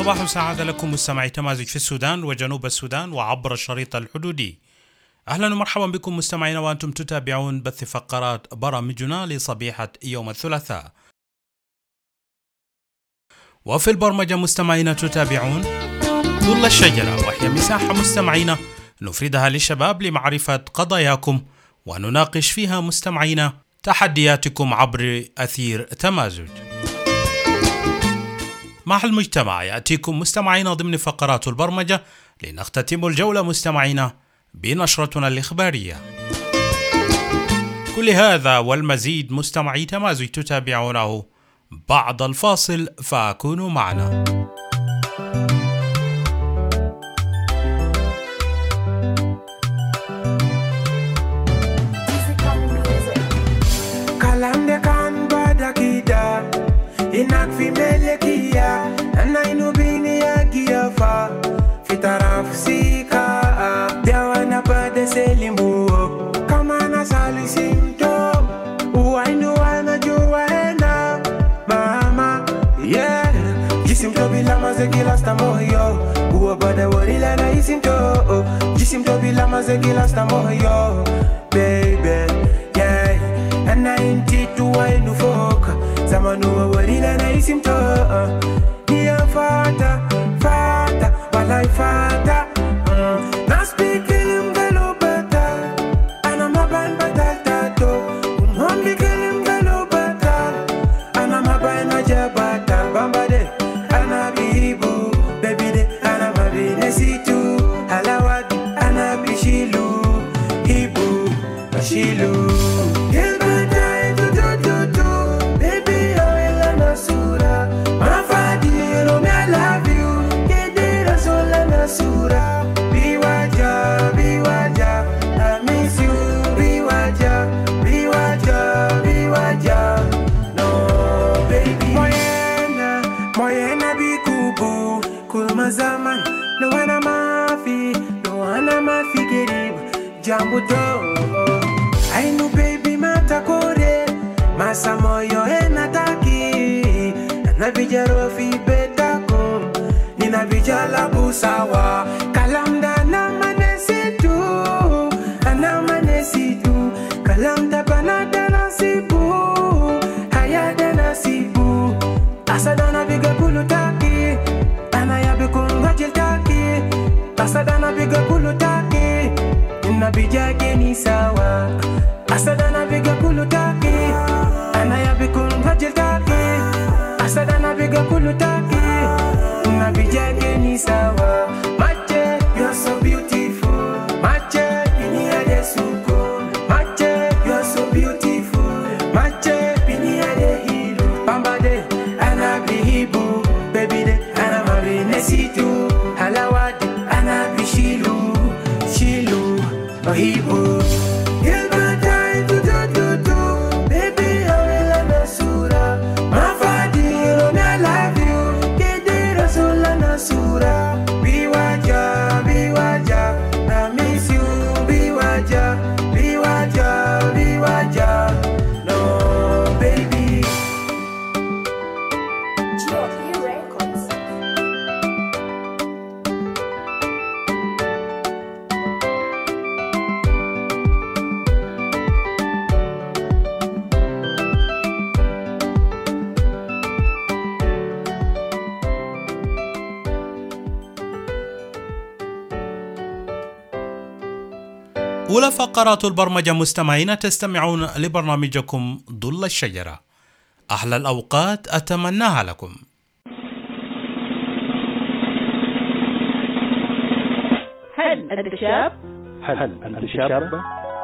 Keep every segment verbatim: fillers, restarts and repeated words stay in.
صباح سعادة لكم مستمعي تمازج في السودان وجنوب السودان وعبر الشريط الحدودي. أهلا ومرحبا بكم مستمعينا وأنتم تتابعون بث فقرات برامجنا لصبيحة يوم الثلاثاء. وفي البرمجة مستمعينا تتابعون ظل الشجرة، وهي مساحة مستمعينا نفردها للشباب لمعرفة قضاياكم ونناقش فيها مستمعينا تحدياتكم عبر أثير تمازج. مع المجتمع يأتيكم مستمعينا ضمن فقرات البرمجة لنختتم الجولة مستمعينا بنشرتنا الإخبارية. كل هذا والمزيد مستمعي تمازج تتابعونه بعد الفاصل، فكونوا معنا. Inak fi melekia na inubini ya giafa fitaraf sika biawa na pade selimbu kama na salisimto uainu wana juwaena mama yeah jisimto bila mazegila stamoyo uwa bada warila na isimto jisimto bila mazegila stamoyo baby yeah na intitu wainu foka zamanu warila na isimto dia fata fata walai fata na speaking galo bata ana maban batal tato umhambi kelim galo bata ana maban ajabata bambade ana bibu baby de ana mabine situ halawadi ana bishilu hibu bashilu Sura, biwaja, biwaja, I miss you, biwaja, biwaja, biwaja, no baby. Moyena, moyena bikubu, kulma zaman, no wana mafi, no wana mafi gerib, jambu do. I know baby matakore, masa moyo ena taki, na bijaro fi betako. Na bijala busawa kalamda na manesitu ana manesitu kalamda banada nasibu hayada nasibu asadana biga kulutaki ana yabe kungajiltaki asadana biga kulutaki na bijage ni sawa asadana biga kulutaki ana yabe kungajiltaki asadana biga kulutaki na bijage ni sawa mache you're so beautiful mache bini ade suko mache you're so beautiful mache bini ade hilu pambade ana bihibu baby de ana mabine situ halawadi ana bishilu shilu ohibu Sura, biwaja, biwaja, I miss you, biwaja, biwaja, biwaja, no baby. G O P Records. أولى فقرات البرمجة مستمعين تستمعون لبرنامجكم ظل الشجرة. أحلى الأوقات أتمناها لكم. هل أنت شاب؟ هل أنت شاب؟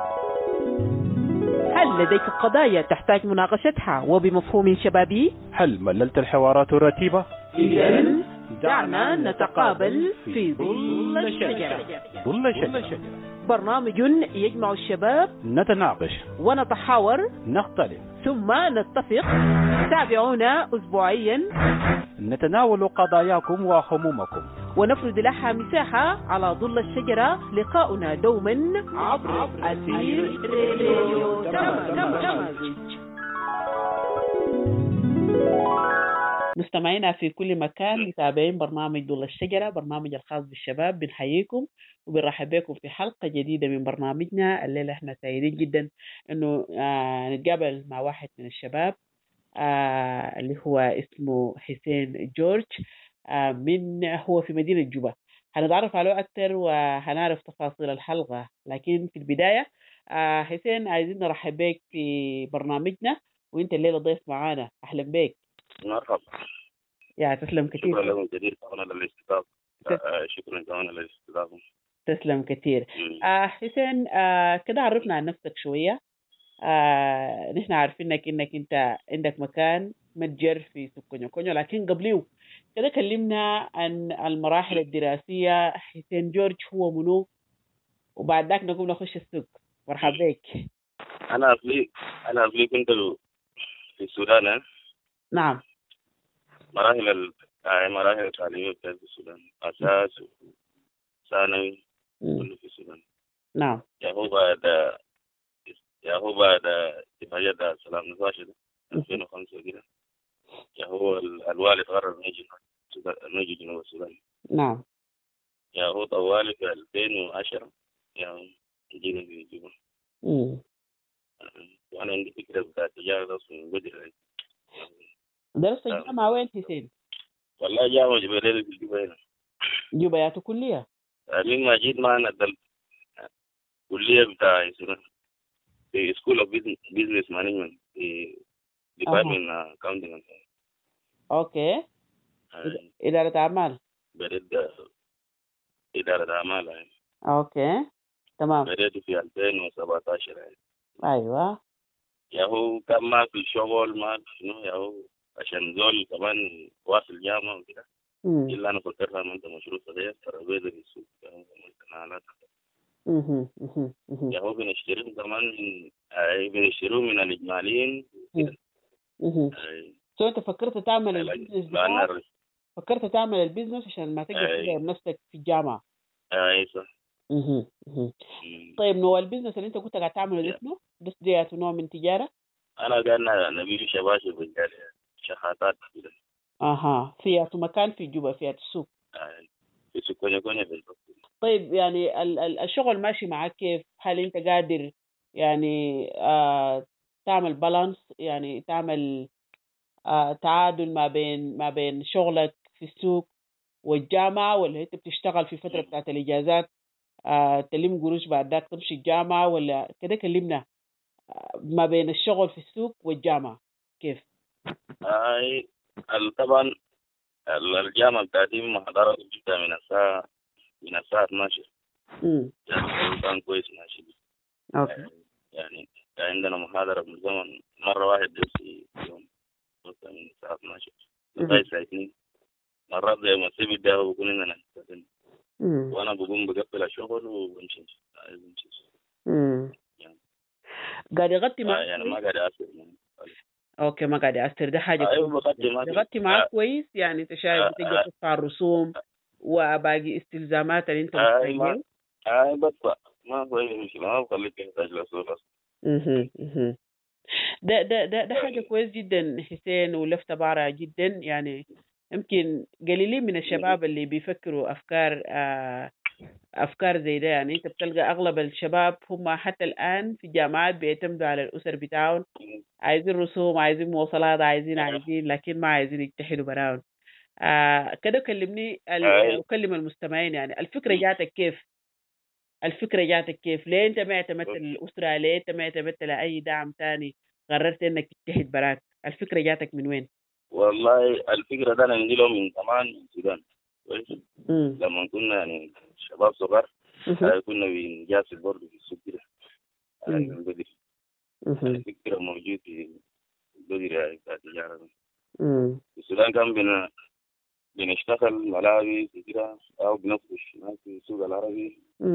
هل لديك قضايا تحتاج مناقشتها وبمفهوم شبابي؟ هل مللت الحوارات الرتيبة؟ إذن دعنا نتقابل في ظل الشجرة. ظل الشجرة برنامج يجمع الشباب، نتناقش ونتحاور، نختلف ثم نتفق. تابعونا أسبوعيا نتناول قضاياكم وهمومكم ونفرد لها مساحة على ظل الشجرة. لقاؤنا دوما عبر أثير راديو تمازج. مستمعينا في كل مكان متابعين برنامج ظل الشجرة، برنامج الخاص بالشباب، بنحييكم وبنرحب بكم في حلقة جديدة من برنامجنا. الليلة احنا سعيدين جدا انه آه نتقابل مع واحد من الشباب آه اللي هو اسمه حسين جورج، آه من هو في مدينة جوبا. هنتعرف عليه أكثر وهنعرف تفاصيل الحلقة، لكن في البداية آه حسين عايزين نرحب بك في برنامجنا، وانت الليلة ضيف معانا. أهلا بك. مرحبا. يا تسلم كثير. شكرا لكم كثير كمان للاستضافة. آه شكرا كمان للاستضافة. تسلم كثير. آه حسين، آه كده عرفنا عن نفسك شوية. آه نحن عارفينك انك انت عندك مكان متجر في سوق كونيو كونيو، لكن قبليه كده كلمنا عن المراحل الدراسية. حسين جورج هو منو؟ وبعد ذاك نقوم نخش السوق. مرحبا بك. أنا أصلي أنا أصلي كنت في السودان. نعم. مراحل ال... آه مراحل التعليمية في السودان، أساس ثانوي كله في السودان. نعم. يا هو بعد يا هو بعد اتفاقية سلام نقاشة ألفين وخمسة كده، يا هو الوالد قرر نجي نجي جنوب السودان. نعم. يا هو طوالي في ألفين وعشرة يا جينا في جوبا. امم وأنا عندي فكرة بتاع التجارة من بدري. درست الجامعة وين حسين؟ والله جامعة جبالية في جوبا هنا. جوبا يا كلية؟ من ما جيت معنا دل كلية بتاع السودان في سكول اوف بيزنس مانجمنت في ديبارتمنت اكاونتنج. اوكي. إدارة أعمال. بدأت إدارة أعمال يعني. اوكي تمام. بدأت في ألفين وسبعة عشر يعني. ايوه. يا هو كان ما في شغل ما شنو يا هو عشان زول كمان واصل جامعة وكده. إلا أنا فكرت عملت مشروع صغير ترابيزة في السوق يعني عملت اها اها اها. يا هو بنشتريه كمان من أي بنشتروه من الإجماليين كده. اها. سو أنت فكرت تعمل البيزنس بتاعك؟ فكرت تعمل البيزنس عشان ما تقدر تدعم نفسك في الجامعة. أي صح. اها اها. طيب نوع البيزنس اللي أنت كنت قاعد تعمله ده شنو؟ بس ديت نوع من تجارة؟ أنا قاعد نبيع شباشب بالجال شحاتات كده. أها. في مكان في جوبا في السوق. في سوق كونيا كونيا بالضبط. طيب يعني ال ال الشغل ماشي معك كيف؟ هل أنت قادر يعني آه تعمل بالانس، يعني تعمل آه تعادل ما بين ما بين شغلك في السوق والجامعة، ولا أنت بتشتغل في فترة بتاعت الإجازات آه تلم قروش بعد ذاك تمشي الجامعة، ولا كده؟ كلمنا آه ما بين الشغل في السوق والجامعة كيف؟ أي طبعا الجامعة بتاعتي محاضرة جدا من الساعة من الساعة اثناشر. امم يعني كان كويس ماشي. اوكي. يعني عندنا محاضرة من زمن مرة واحد في يوم من الساعة اثناشر لغاية الساعة اثنين. مرات زي ما سيب الدواء بكون إننا نستخدم. وأنا بقوم بقفل الشغل وبمشي. بمشي. امم يعني قاعد يغطي معك؟ يعني ما قاعد أسر يعني. اوكي ما قاعد يأثر، ده حاجة أيوة يغطي معك كويس. يعني انت شايف بتقدر تدفع الرسوم وباقي استلزامات اللي انت محتاجها. اي بس ما في مشكلة، ما بخليك تحتاج لصورة. اها اها. ده ده ده ده حاجة كويس جدا حسين، ولفتة بارعة جدا. يعني يمكن قليلين من الشباب اللي بيفكروا افكار آه افكار زي ده. يعني انت بتلقى اغلب الشباب هم حتى الان في الجامعات بيعتمدوا على الاسر بتاعهم، عايزين رسوم، عايزين مواصلات، عايزين عايزين لكن ما عايزين يجتهدوا براهم. آه كده كلمني وكلم المستمعين. يعني الفكرة جاتك كيف؟ الفكرة جاتك كيف؟ ليه انت ما اعتمدت الاسرة؟ ليه انت ما اعتمدت لاي دعم تاني؟ قررت انك تجتهد براك. الفكرة جاتك من وين؟ والله الفكرة ده انا عندي له من زمان من السودان. كويس. لما كنا يعني شباب صغار كنا بنجاسر برضه في السوق كده من بدري. الفكرة موجود في بدري يعني بتاع التجارة. في السودان كان بنا بنشتغل ملابس كده أو بنفرش في السوق العربي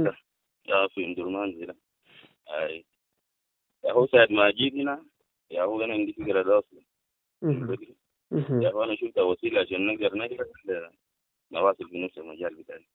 يا في اندرمان كده. أي يا هو ساعة ما جيت هنا يا هو أنا عندي فكرة ده أصلا. يا هو أنا شفت وسيلة عشان نقدر نقدر نواصل في نفس المجال بتاعي.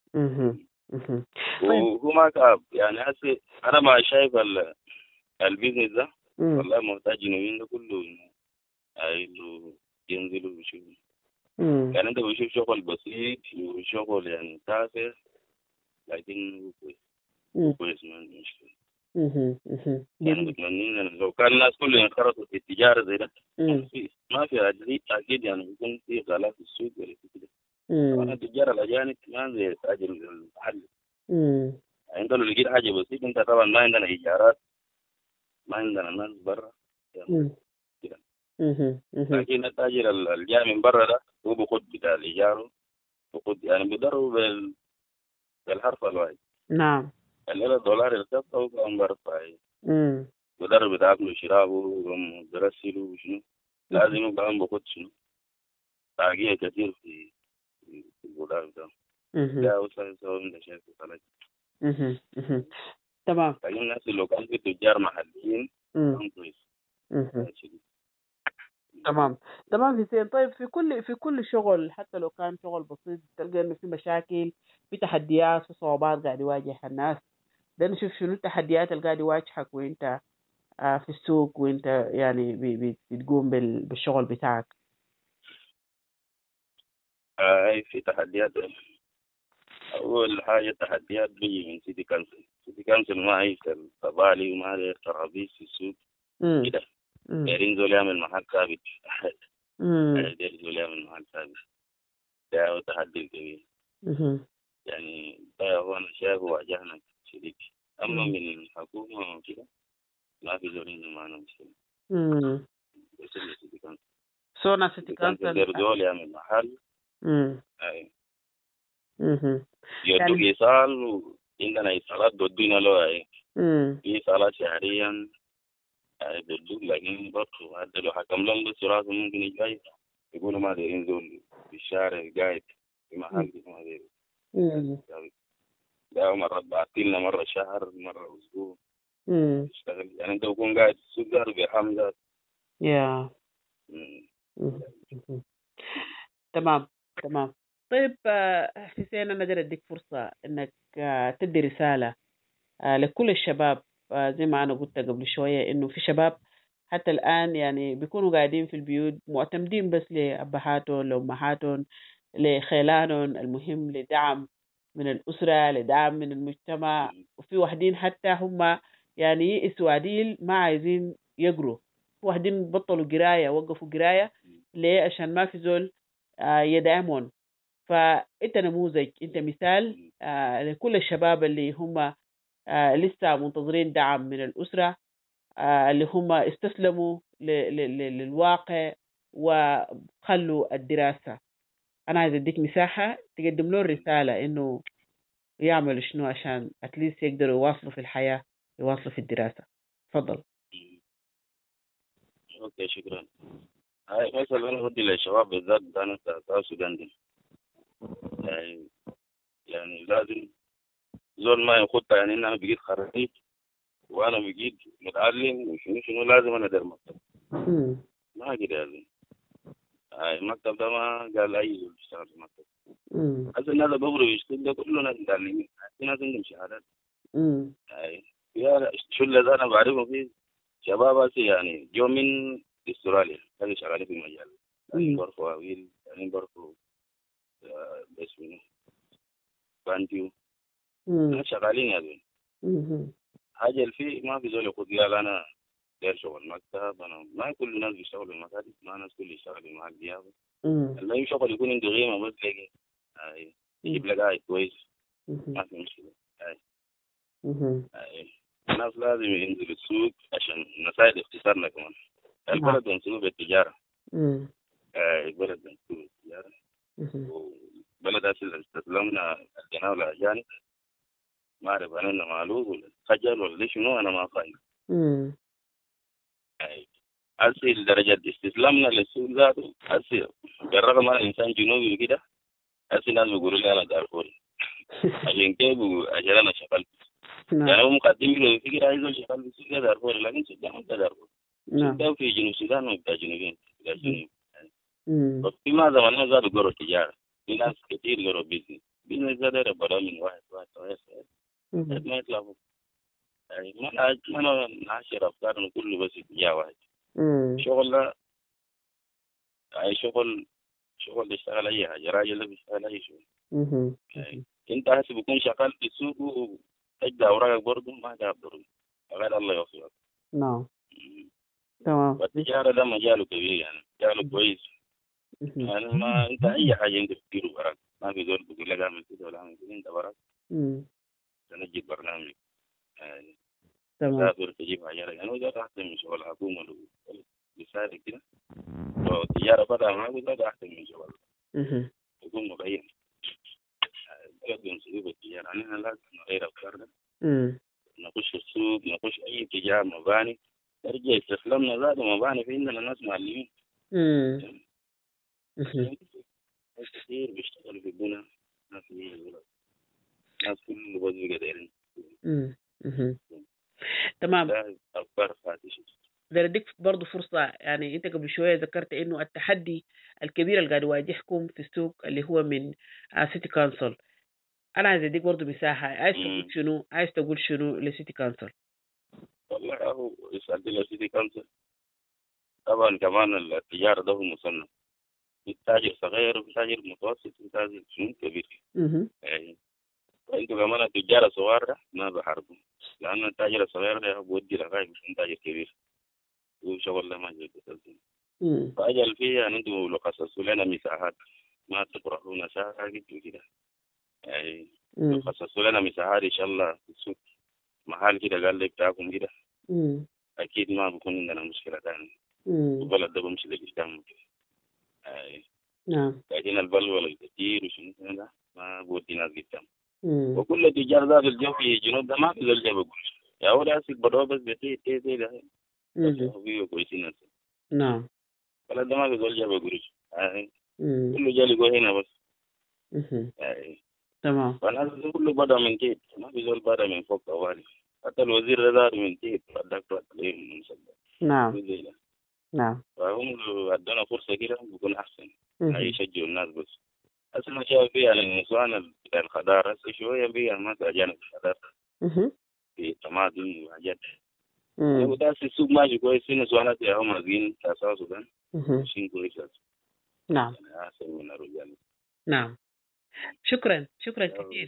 وهو ما كاب يعني هسه أنا ما شايف البيزنس ده والله محتاج جنوبين ده كله. أي ينزلوا بيشوفوا. مم. يعني أنت بيشوف شغل بسيط وشغل يعني تافه لكن هو كويس. مم. كويس ما عندي مشكلة. مهم. مهم. يعني جميل. متمنين إن لو كان الناس كلهم ينخرطوا في التجارة زي ده مم. في ما في أكيد أكيد يعني يكون في غلاء في السوق ولا في كده. طبعا مم. التجارة الأجانب ما زي تاجر المحل. مم. أنت لو لقيت حاجة بسيطة أنت طبعا ما عندنا إيجارات ما عندنا ناس برا مم. كده. مهم. مهم. لكن التاجر اللي جاي من برا ده هو بيخد بتاع الإيجار بيخد يعني بيضربوا بال... بالحرف الواحد. نعم. الليلة الدولار ارتفع وكان برفع مم. بيضرب بتاكلوا وشرابه وبرسلوا وشنو لازم يبقى بيخد شنو تاجية كثير في في في الدولار ده. مهم. ده وصل سوى من شيء في مهم. مهم. تمام. لكن الناس اللي كان في تجار محليين مم. كان كويس. مهم. تمام. تمام حسين. طيب في كل في كل شغل حتى لو كان شغل بسيط تلقى انه في مشاكل، في تحديات، في صعوبات قاعد يواجه الناس. ده نشوف شنو التحديات اللي قاعد يواجهك وانت آه، في السوق وانت يعني بي- بي- بتقوم بال- بالشغل بتاعك. هاي في تحديات. أول حاجة تحديات بيجي من سيتي كانسل. سيتي كانسل ما هي الطبالي وما هي ترابيز في السوق امم كده. امم دايرين زول يعمل محل ثابت. امم داير زول يعمل محل ثابت. ده هو تحدي كبير. امم يعني ده هو أنا شايفه واجهنا شديد. أما مم. من الحكومة وكده ما في زول عنده معنا مشكلة. امم بس اللي سيتي كانسل. سونا سيتي سيتي كانسل كانسل. داير زول يعمل محل. امم أي. امم يدوك يعني إيصال وعندنا إيصالات بدونا له أي. امم في إيصالات شهريا يعني بدوك لكن برضه حتى لو حكم لهم بس راسه ممكن يجي يقولوا ما دايرين زول في الشارع قاعد في محل ما دايرين. امم ده مرات بعطيلنا مرة شهر مرة أسبوع امم يشتغل. يعني أنت بكون قاعد في السوق ده بحمزة. يا مم. مم. تمام. تمام. طيب آه، حسين انا قدر اديك فرصة انك آه، تدي رسالة آه، لكل الشباب. آه، زي ما أنا قلت قبل شوية إنه في شباب حتى الآن يعني بيكونوا قاعدين في البيوت معتمدين بس لأبهاتهم لأمهاتهم لخيلانهم، المهم لدعم من الأسرة لدعم من المجتمع. وفي واحدين حتى هم يعني يئسوا عديل ما عايزين يقروا، في واحدين بطلوا قراية وقفوا قراية ليه؟ عشان ما في زول آه، يدعمهم. فأنت نموذج، أنت مثال آه، لكل الشباب اللي هم آه لسه منتظرين دعم من الأسرة، آه اللي هم استسلموا ل- ل- ل- للواقع وخلوا الدراسة. أنا عايز أديك مساحة تقدم له الرسالة إنه يعملوا شنو عشان أتليست يقدروا يواصلوا في الحياة، يواصلوا في الدراسة. تفضل. أوكي شكرا. هاي مثلا أنا بدي للشباب بالذات أنا بتاع السودان دي. يعني يعني لازم زول ما يخط يعني إن أنا بقيت خريج وأنا بقيت متعلم وشنو شنو لازم أنا أدير مكتب. مم. ما كده لازم. هاي المكتب ده ما قال أي زول يشتغل في المكتب. مم. هسه الناس اللي بيقروا يشتغل ده كله ناس متعلمين. في ناس عندهم شهادات. مم. هاي يا الشغل ده أنا بعرفه فيه شباب هسه يعني جو من استراليا كانوا شغالين في المجال. يعني برفو أويل يعني برفو بس منه بانتيو مم. ناس شغالين يا زول. مم. حاجة اللي فيه ما في زول يقول قال أنا داير شغل مكتب. أنا ما كل الناس بيشتغلوا في المكاتب ما ناس كل يشتغل في محل ديابة. مم. المهم شغل يكون عنده قيمة بس لقي أي يجيب لك قاعد كويس مم. ما في مشكلة. أي مم. أي الناس لازم ينزلوا السوق عشان نساعد اقتصادنا كمان. البلد بنسوق بالتجارة. مم. أي البلد بنسوق بالتجارة. مم. وبلد أصل استسلمنا الجناة والأجانب ما أعرف أنا إنه معلوم ولا خجل ولا شنو أنا ما فاهم. مم. أي أصل درجة استسلامنا للسوق ذاته أصل بالرغم أنا إنسان جنوبي وكده أصل ناس بيقولوا لي أنا دارفوري عشان كيف عشان أنا شغال يعني هو مقدم له فكرة عايز شغال في السوق دارفوري لكن السوق ده ما دارفوري السوق ده في جنوب السودان وبتاع جنوبين بتاع جنوب. ففي ما زمان زادوا قروا تجارة في ناس كتير قروا بيزنس بيزنس ده ده بدأ من واحد واحد واحد واحد ما يطلعوا يعني ما ما نعشر أفكارنا كله بس اتجاه واحد. شغل أي شغل شغل بيشتغل أي حاجة، راجل ده بيشتغل أي شغل. مهم. يعني أنت هسه بكون شغال في السوق وتجد أوراقك برضه ما تقدر غير الله يوفقك. نعم تمام. والتجارة ده مجاله كبير يعني مجاله كويس. يعني ما أنت أي حاجة أنت بتديره وراك ما في زول بيقول لك أعمل كده ولا أعمل كده، أنت وراك تنجد برنامج يعني تمام. تسافر تجيب حاجة يعني وإذا أحسن من شغل الحكومة بيساعدك كده. لو التجارة بدأ معك وده أحسن من شغل يكون مبين. لازم نسوي التجارة يعني لازم نغير أفكارنا. نخش السوق نخش أي تجارة مباني نرجع استسلمنا ذات مباني في عندنا ناس معلمين. ناس كثير بيشتغلوا في البناء ناس ناس كل بس بقدرين. تمام. أفكار فاتشة. ده اديك برضه فرصة، يعني انت قبل شوية ذكرت انه التحدي الكبير اللي قاعد يواجهكم في السوق اللي هو من سيتي كونسل. انا عايز اديك برضه مساحة، عايز تقول شنو عايز تقول شنو لسيتي كونسل؟ والله هو يسأل لسيتي كونسل طبعا كمان التجارة ده هو مصنف في تاجر صغير وفي تاجر متوسط وفي تاجر كبير. يعني انتوا كمان التجارة صغار ما بحاربوا لأن التاجر الصغير ده بودي لغاية مش تاجر كبير وشغل له ما جد تلزم. فأجل فيه يعني انتوا لو خصصوا لنا مساحات ما تبرحونا ساكت وكده. يعني لو خصصوا لنا مساحات إن شاء الله في السوق محل كده قال لي بتاعكم كده أكيد ما بكون عندنا مشكلة ثانية. البلد ده بمشي لقدام كده. نعم. لكن البلوى الكثير وشنو ده ما بودي ناس قدام. وكل التجار ذات الجو في الجنوب ده ما في زول جاب يقول يا أول أسيب بدو بس بتي تي تي ده. هو كويسين ناس. نعم. ولا ده ما في زول جاب يقول. كله جالي جو هنا بس. تمام. فالناس كله بدأ من تيت ما في زول بدأ من فوق طوالي. حتى الوزير ده من تيت الدكتور عليه مصدق. نعم. نعم. فهم لو ادونا فرصة كده بيكون أحسن. أي يشجعوا الناس بس. أصلا شايف فيها النسوان الخضار هسه شوية فيها ما تجانب الخضار. في طماطم وحاجات. وده السوق ماشي كويس في نسوانات يا هم مازين تاساس وده. ماشيين كويس. نعم. يعني أحسن من الرجال. نعم. شكرا شكرا كثير.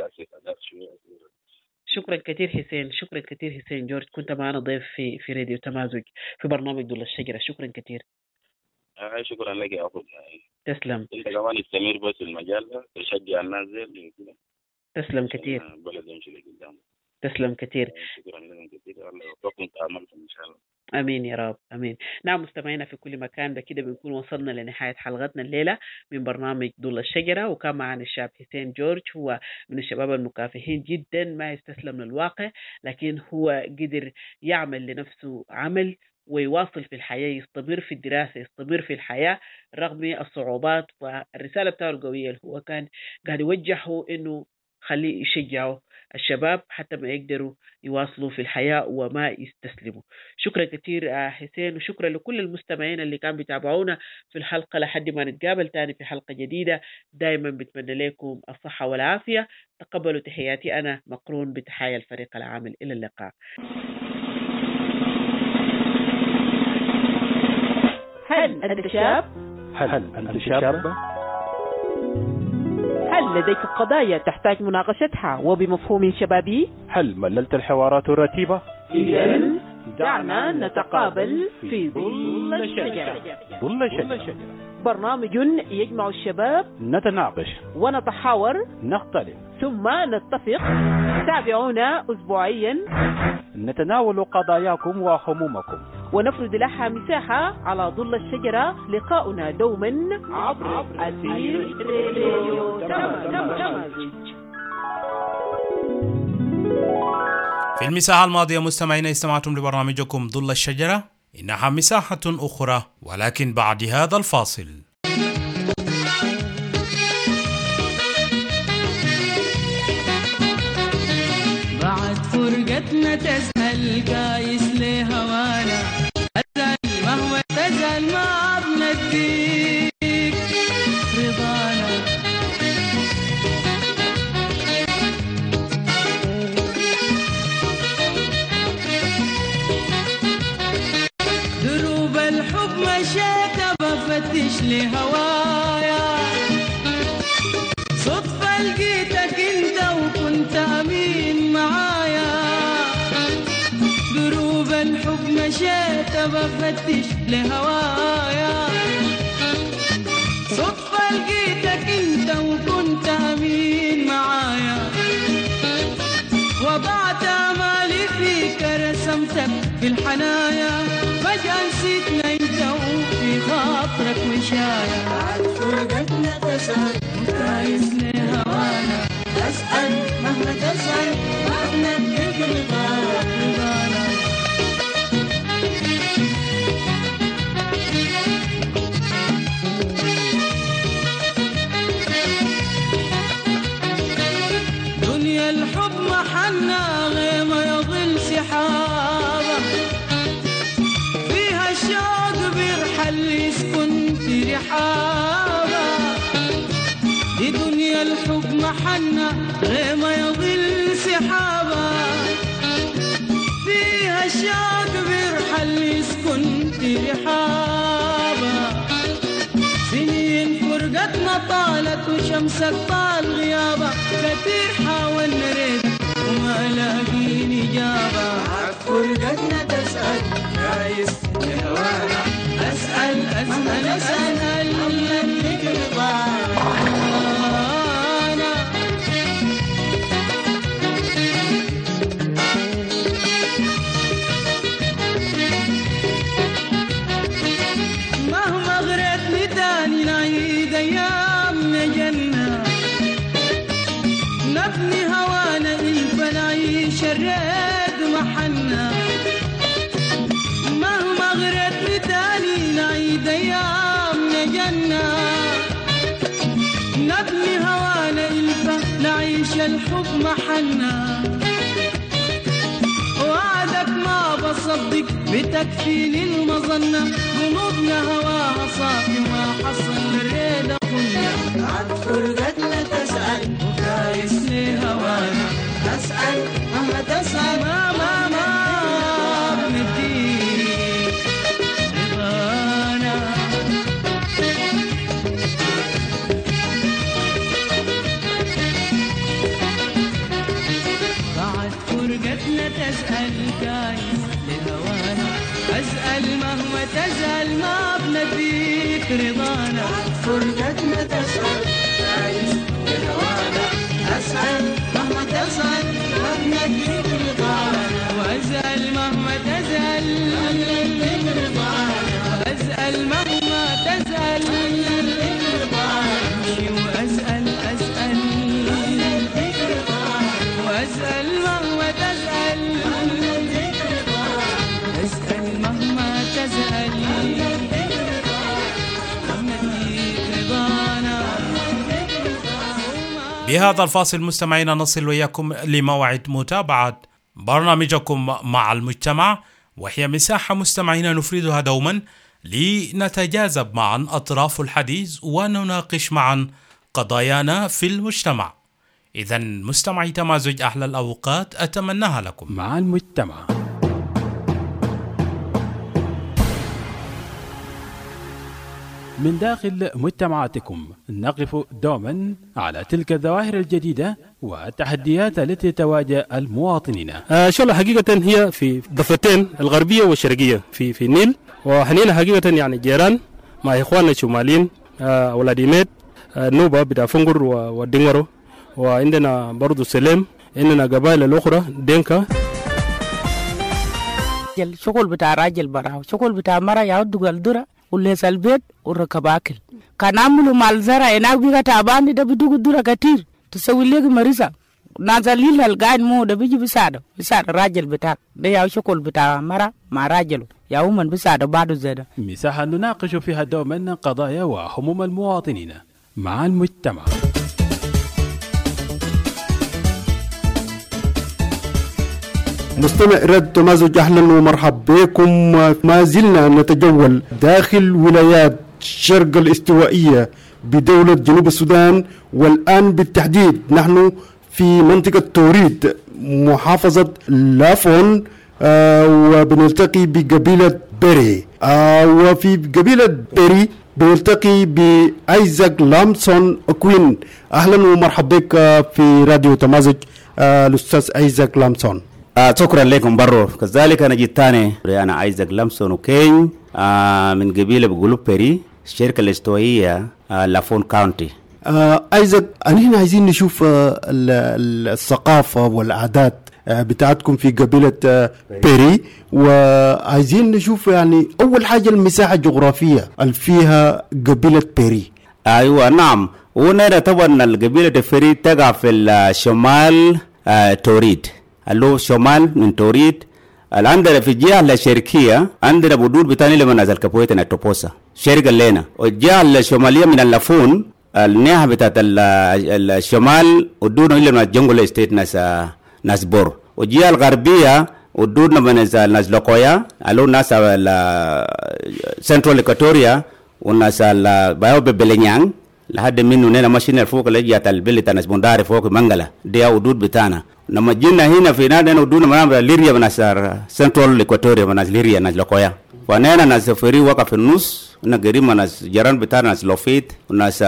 شكرا كثير حسين، شكرا كثير حسين جورج، كنت معنا ضيف في في راديو تمازج في برنامج دول الشجرة. شكرا كثير. آه شكرا لك يا أخو. تسلم. أنت كمان استمر بس المجال ده تشجع الناس زي كده. تسلم كثير. بلد يمشي لقدام. تسلم كثير. شكرا لكم كثير. الله يوفقكم تعاملكم إن شاء الله. امين يا رب امين. نعم مستمعينا في كل مكان، بكده بنكون وصلنا لنهايه حلقتنا الليله من برنامج ضل الشجره، وكان معنا الشاب حسين جورج، هو من الشباب المكافحين جدا، ما يستسلم للواقع، لكن هو قدر يعمل لنفسه عمل ويواصل في الحياه، يستمر في الدراسه، يستمر في الحياه رغم الصعوبات. والرساله بتاعه القويه اللي هو كان قاعد يوجهه انه خليه يشجعه الشباب حتى ما يقدروا يواصلوا في الحياة وما يستسلموا. شكرا كثير حسين، وشكرا لكل المستمعين اللي كانوا بيتابعونا في الحلقة لحد ما نتقابل تاني في حلقة جديدة. دائما بتمنى لكم الصحة والعافية. تقبلوا تحياتي أنا مقرون بتحايا الفريق العامل. إلى اللقاء. هل أنت شاب؟ هل أنت شاب؟ هل لديك قضايا تحتاج مناقشتها وبمفهوم شبابي؟ هل مللت الحوارات الرتيبة؟ إذن دعنا نتقابل في ظل الشجرة. ظل الشجرة برنامج يجمع الشباب، نتناقش ونتحاور، نختلف ثم نتفق. تابعونا أسبوعيا نتناول قضاياكم وهمومكم ونفرد لها مساحة على ظل الشجرة. لقاؤنا دوما عبر أثير راديو تمازج. في المساحة الماضية مستمعينا استمعتم لبرنامجكم ظل الشجرة، إنها مساحة أخرى ولكن بعد هذا الفاصل. بعد فرقتنا تسهل قايس لهوانا، أسهل مهما تسهل ما بنديك رضانا. دروب الحب مشيت بفتش لهوايا. صدفة لقيتك انت وكنت امين معايا، دروب الحب مشيت بفتش لهوايا. صدفة لقيتك انت وكنت امين معايا، وضعت امالي فيك رسمتك في الحنايا. فجأة نسيتنا انت وفي خاطرك مشايا. بعد فرقتنا تسأل متايس لهوانا، أسأل مهما تسأل مهما تجري رضانا. دنيا الحب محنا غيمة يظل سحابة، فيها الشوق بيرحل يسكن في رحابة. دي دنيا الحب محنا غيمة يظل سحابة، فيها الشوق بيرحل يسكن في رحابة. سنين فرقتنا طالت وشمسك طال غيابة، كتير حاول نريدك وما لاقين إجابة. بعد فرقتنا تسأل جايز لهوانا، أسأل أسأل أسأل منك رضانا. مهما غريتني تاني نعيد أيامنا جنة، نبني هوانا إلفا نعيش الريد محنا. مهما غريتني تاني نعيد أيامنا جنة، نبني هوانا إلفا نعيش الحب محنا. وعدك ما بصدق بتكفيني المظنة، قلوبنا هواها صافي ما حصل الريد أخنا. عن فرقتنا تسأل وكايس لهوانا، أسأل مهما تسأل ما ما ما بنديك رضانا. بعد فرقتنا تسأل كايس لهوانا، أسأل مهما تسأل ما بنديك رضانا. بعد فرقتنا تسأل كايس لهوانا، أسأل مهما تسأل ما بنديك رضانا. وأسأل مهما تسأل ما بنديك رضانا. وأسأل مهما تسأل ما بنديك رضانا. وأسأل أسأل وأسأل مهما تسأل، أسأل مهما تسأل بهذا الفاصل مستمعينا نصل وإياكم لموعد متابعة برنامجكم مع المجتمع، وهي مساحة مستمعينا نفردها دوما لنتجاذب معا أطراف الحديث ونناقش معا قضايانا في المجتمع. إذن مستمعي تمازج أحلى الأوقات أتمناها لكم مع المجتمع. من داخل مجتمعاتكم نقف دوما على تلك الظواهر الجديدة والتحديات التي تواجه المواطنين. آه شغلة حقيقة هي في ضفتين الغربية والشرقية في في النيل، وحنينا حقيقة يعني جيران مع إخواننا الشماليين آه ولاديميت آه نوبة بتاع فنقر والدنغرو، وعندنا برضو سليم، عندنا قبائل الأخرى دينكا. الشغل بتاع راجل برا شغل بتاع مرة يعود الدرة وليس البيت وركب أكل. كان عملوا مال زرع هناك بيجا تعبان ده بدوق الدرة كتير تسوي لك مريضة نازلين القاعد مو ده بيجي بيساعده بيساعد الراجل بتاعك ده يا شغل بتاع مرة مع راجله يا ومن بيساعده بعده زيادة. مساحة نناقش فيها دوما قضايا وهموم المواطنين مع المجتمع. مستمع رد تمازج أهلا ومرحب بكم. ما زلنا نتجول داخل ولايات شرق الاستوائية بدولة جنوب السودان، والآن بالتحديد نحن في منطقة توريد محافظة لافون، آه وبنلتقي بقبيلة بري. آه وفي قبيلة بري بنلتقي بأيزاك لامسون أكوين. أهلا ومرحبا بك في راديو تمازج الأستاذ أيزاك لامسون. آه شكرا لكم برو. كذلك أنا جيت تاني، أنا أيزاك لامسون أكوين آه من قبيلة بقلوب بيري، الشركة الاستوائية آه لافون كاونتي. آه أيزاك، أنا هنا عايزين نشوف آه الثقافة والعادات بتاعتكم في قبيلة بيري، وعايزين نشوف يعني أول حاجة المساحة الجغرافية اللي فيها قبيلة بيري. أيوة نعم، ونرى طبعا القبيلة بيري تقع في الشمال آه توريد، اللي شمال من توريد. عندنا في الجهة الشرقية عندنا بدور بتاني لما نزل كابويتنا توبوسا شرق لنا، والجهة الشمالية من اللافون الناحية بتاعت الشمال ودونا إلى من الجنجل استيت ناس ناس بور، والجهة الغربية ودورنا من ناس لوكويا ألو ناس سنترال إكواتوريا وناس بايو ببلينيان لحد منه نينا ماشينا فوق لجهة البلد ناس بندار فوق منغلا دي ودود بتاعنا. لما جينا هنا في نادنا ودورنا من ليريا من ناس سنترال إكواتوريا من ناس ليريا ناس لوكويا، ونينا ناس فري وقف في النص نقريب من ناس جيران بتاعنا ناس لوفيت وناس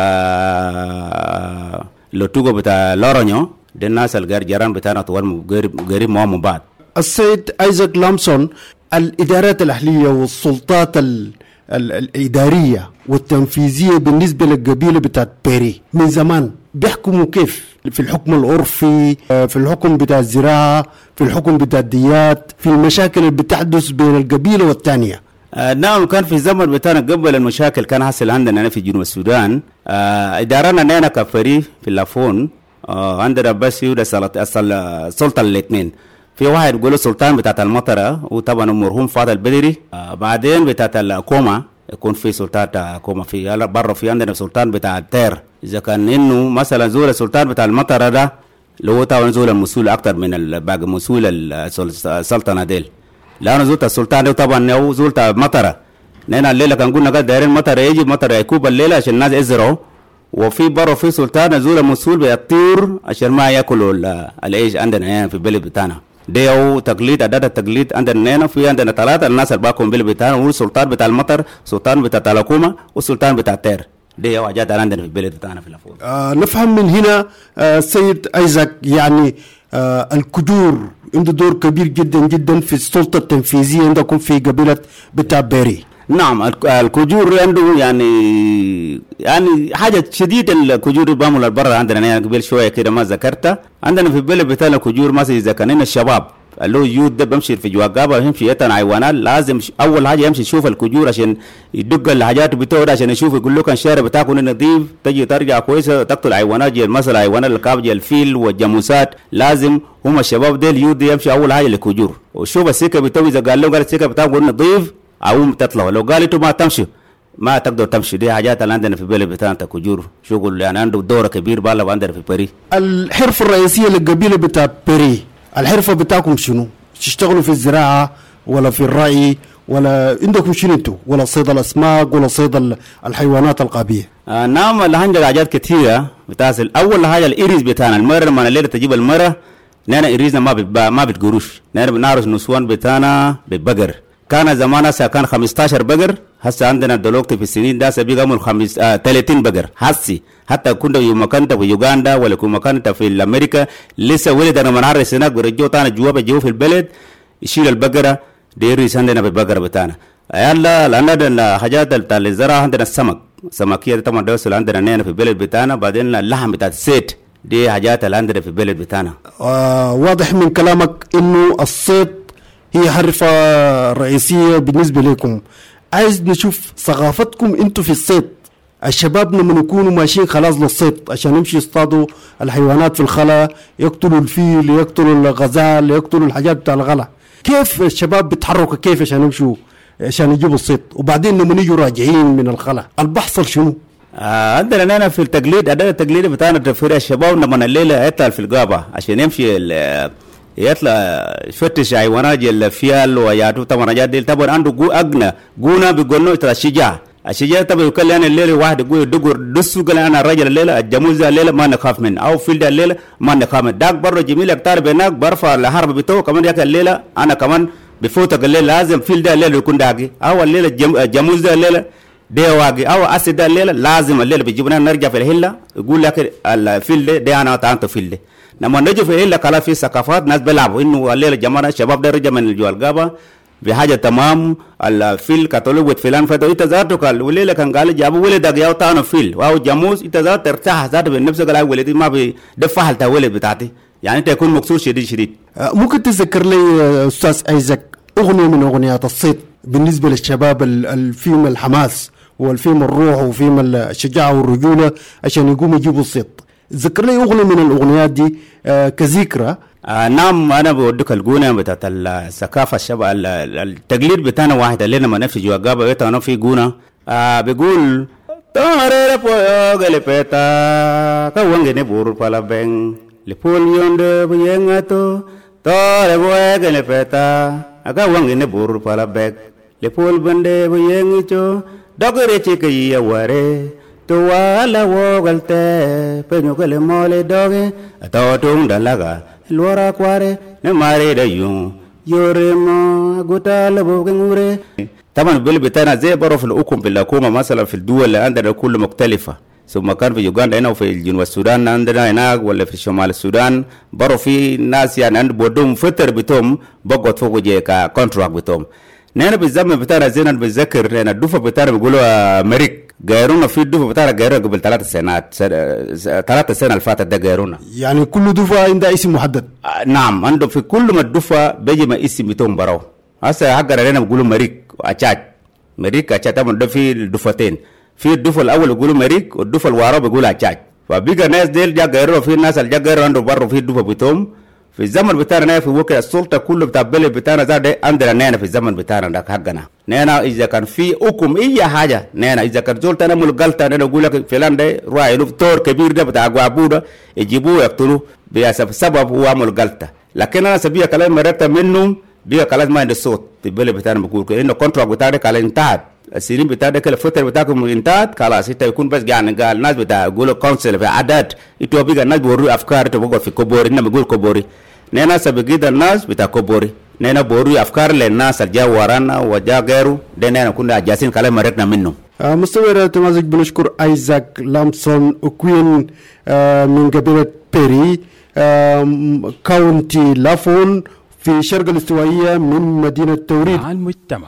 لوتوغو بتاع لورانيو دي الناس الغير جيران بتاعنا طوال قريب معهم بعض. السيد أيزاك لامسون، الإدارات الأهلية والسلطات ال ال الإدارية والتنفيذية بالنسبة للقبيلة بتاعت بيري من زمان بيحكموا كيف؟ في الحكم العرفي، في الحكم بتاع الزراعة، في الحكم بتاع الديات، في المشاكل اللي بتحدث بين القبيلة والتانية. آه نعم، كان في الزمن بتاعنا قبل المشاكل كان حصل عندنا في جنوب السودان. آه إدارنا نينا كفري في اللافون آه عندنا بس يودا السلطة الاثنين، في واحد يقولوا سلطان بتاعت المطرة وطبعا مرحوم فاضل البدري. آه بعدين بتاعت الكوما يكون في سلطان كوما، في برا في عندنا سلطان بتاع التير. إذا كان إنه مثلا زول السلطان بتاع المطرة ده اللي هو طبعا زول المسؤول أكتر من باقي مسؤول السلطنة ديل، لأنه زول السلطان ده طبعا هو زول مطرة. نحن الليلة كان قلنا قد دايرين مطرة يجي مطرة يكوب الليلة عشان الناس يزرعوا، وفي برا في سلطان زول المسؤول بيطير عشان ما ياكلوا العيش عندنا هنا في البلد بتاعنا. ده هو تقليد، عدد التقليد عندنا هنا. في عندنا ثلاثة الناس اللي باكم بالبلد بتاعنا، هو السلطان بتاع المطر، سلطان بتاع الحكومة، والسلطان بتاع التير. ده هو حاجات عندنا في البلد بتاعنا في الأفول. آه نفهم من هنا آه السيد أيزاك يعني آه الكجور عنده دور كبير جدا جدا في السلطة التنفيذية عندكم في قبيلة بتاع بيري. نعم، الكجور عنده يعني يعني حاجة شديدة. الكجور بيعملوا البرة عندنا يعني قبل شوية كده ما ذكرتها. عندنا في البلد بتاعنا كجور مثلا إذا كان الشباب اللي هو يود ده بمشي في جواقابة يمشي يتن حيوانات، لازم أول حاجة يمشي يشوف الكجور عشان يدق الحاجات بتوعه عشان يشوف يقول له كان الشارع بتاعكم نظيف، تجي ترجع كويسة تقتل حيوانات زي مثلا حيوانات الكاب زي الفيل والجاموسات. لازم هم الشباب ده اليود يمشي أول حاجة للكجور وشوف السكة بتوعه. إذا قال له قال السكة بتاعكم نظيف أو تطلع، لو قال انتوا ما تمشي ما تقدر تمشي. دي حاجات اللي عندنا في البلد بتاعنا كجور شغل يعني عنده دور كبير بالله عندنا في بيري. الحرفة الرئيسية للقبيلة بتاع بيري، الحرفة بتاعكم شنو؟ تشتغلوا في الزراعة ولا في الرعي ولا عندكم شنو انتوا؟ ولا صيد الأسماك ولا صيد الحيوانات القابية؟ آه نعم، اللي عندنا حاجات كثيرة بتحصل. أول حاجة الإيريز بتاعنا، المرة لما الليلة تجيب المرة نحن إيريزنا ما بتبا ما بتقروش، نحن بنعرس نسوان بتاعنا ببقر. كان زمان هسه كان خمستاشر بقر، هسه عندنا دلوقتي في السنين ده بيقاموا خمس آه ثلاثين بقر. هسي حتى كنت يوم كنت في يوغندا ولا كنت كنت في امريكا لسه ولد انا منعرس هناك برجعوا تاني جوا بيجوا في البلد يشيل البقره دي ريس عندنا بالبقره بتاعنا. يلا لان حاجات بتاع الزراعه عندنا السمك سمكيه طبعا دوسل عندنا هنا في البلد بتاعنا. بعدين اللحم بتاع السيت دي حاجات اللي عندنا في البلد بتاعنا. آه واضح من كلامك انه الصيد هي حرفة رئيسية بالنسبة لكم. عايز نشوف ثقافتكم انتوا في الصيد. الشباب لما يكونوا ماشيين خلاص للصيد عشان يمشي يصطادوا الحيوانات في الخلا، يقتلوا الفيل، يقتلوا الغزال، يقتلوا الحاجات بتاع الغلا، كيف الشباب بيتحركوا كيف عشان يمشوا عشان يجيبوا الصيد؟ وبعدين لما يجوا راجعين من الخلا البحصل شنو؟ آه عندنا هنا في التقليد، عندنا التقليد بتاعنا تفريع الشباب لما الليلة يطلع في الغابة عشان يمشي يطلع يفتش حيوانات الفيال وياتو طبعا حاجات دي. طبعا عنده جو اغنى جونا بيقولوا ترى شجاع الشجاع طبعا يقول لي انا الليله واحد يقول دغور دسو قال انا الراجل الليله الجاموس الليله ما نخاف منه او فيلد الليله ما نخاف منه. داك بره جميل اكتر بينك برفع الحرب بتوعه كمان ياك الليله انا كمان بفوتك الليله لازم فيلد الليله يكون داقي او الليله الجاموس الليله ده واقي او اسد الليله لازم الليله بيجيبنا نرجع في الهله يقول لك الفيل ده انا وانت فيل ده لما نجي في الهله كلا في ثقافات ناس بيلعبوا انه الليله جماعه الشباب ده رجع من الجوالقابه بحاجه تمام الفيل كتولد فلان فتو انت ذاته قال والليله كان قال جابوا ولدك يا تانا فيل او جاموس انت ذات ترتاح ذات بالنفس قال ولدي ما بيدفع حالته ولد بتاعتي يعني انت يكون مكسور شديد شديد. ممكن تذكر لي استاذ ايزك اغنيه من اغنيات الصيد بالنسبه للشباب الفيهم الحماس والفيهم الروح وفيهم الشجاعه والرجوله عشان يقوموا يجيبوا الصيد. ذكر لي اغنيه من الاغنيات دي آه كذكرى. آه نعم انا بودك الغنى بتاعت الثقافه الشباب التقليد بتاعنا واحد لنا ما نفسي جوابا بتاعنا في غنى آه بيقول تاري بويو غلبتا كوانغني بور فلا بين لبول يوند بينغاتو تاري بويو غلبتا كوانغني بور فلا بين لبول بند بينغيتو دغري تشيكي يواري توala wogalte penyo kele mole doge atotong dalaga luara kware ne mare da yun yoremo guta labo ngure طبعا بيقول بتاعنا زي برضه في الحكم بالحكومه مثلا في الدول اللي عندنا كل مختلفه ثم كان في يوغندا هنا وفي الجنوب السودان عندنا هناك ولا في شمال السودان برضه في ناس يعني عند بودهم فتر بتوم بقعد فوق جيكا كونتراكت بتوم نحن بالزمن بتاعنا زين بنذكر لنا الدفعه بتاعنا بيقولوا مريك غيرونا في الدفعه بتاعنا غيرونا قبل ثلاث سنوات ثلاث سنين اللي فاتت ده غيرونا يعني كل دفعه عندها اسم محدد. آه نعم عنده في كل ما الدفعه بيجي ما اسم بتوم براو هسه حقنا لنا بيقولوا مريك واتشات مريك اتشات طبعا ده في الدفعتين في الدفعه الاول بيقولوا مريك والدفعه اللي وراه بيقولوا اتشات فبيجي ناس ديل جا غيرونا في الناس اللي جا غيروا عنده برضه في الدفعه بتوم في الزمن بتاعنا في وقت السلطه كله بتاع البلد بتاعنا زاد عندنا نحن في الزمن بتاعنا ده حقنا نحن اذا كان في حكم اي حاجه نحن اذا كان زول انا من غلطه انا اقول لك فلان ده راح له طور كبير ده بتاع ابو ده يجيبوه يقتلوه بسبب سبب هو عمل غلطه لكن انا سبيه كلام مرتب منهم بيها كلام ما عنده صوت في البلد بتاعنا بقول انه كونتراكت بتاعك على انتهت السنين بتاعك الفتره بتاعكم انتهت خلاص انت يكون بس يعني قال الناس بتاع يقولوا كونسل في عدد انتوا بيجي الناس بيوروا افكار تبغوا في كوبوري انما بيقول كوبوري نحن سبقيد الناس بتاع كوبوري نحن بوري افكار للناس الجا ورانا وجا غيره ده نحن كنا جالسين كلام مرتنا منه. آه مستمر تمازج بنشكر ايزاك لامسون اوكوين آه من قبيله بيري آه كاونتي لافون في شرق الاستوائيه من مدينه توريد. مع المجتمع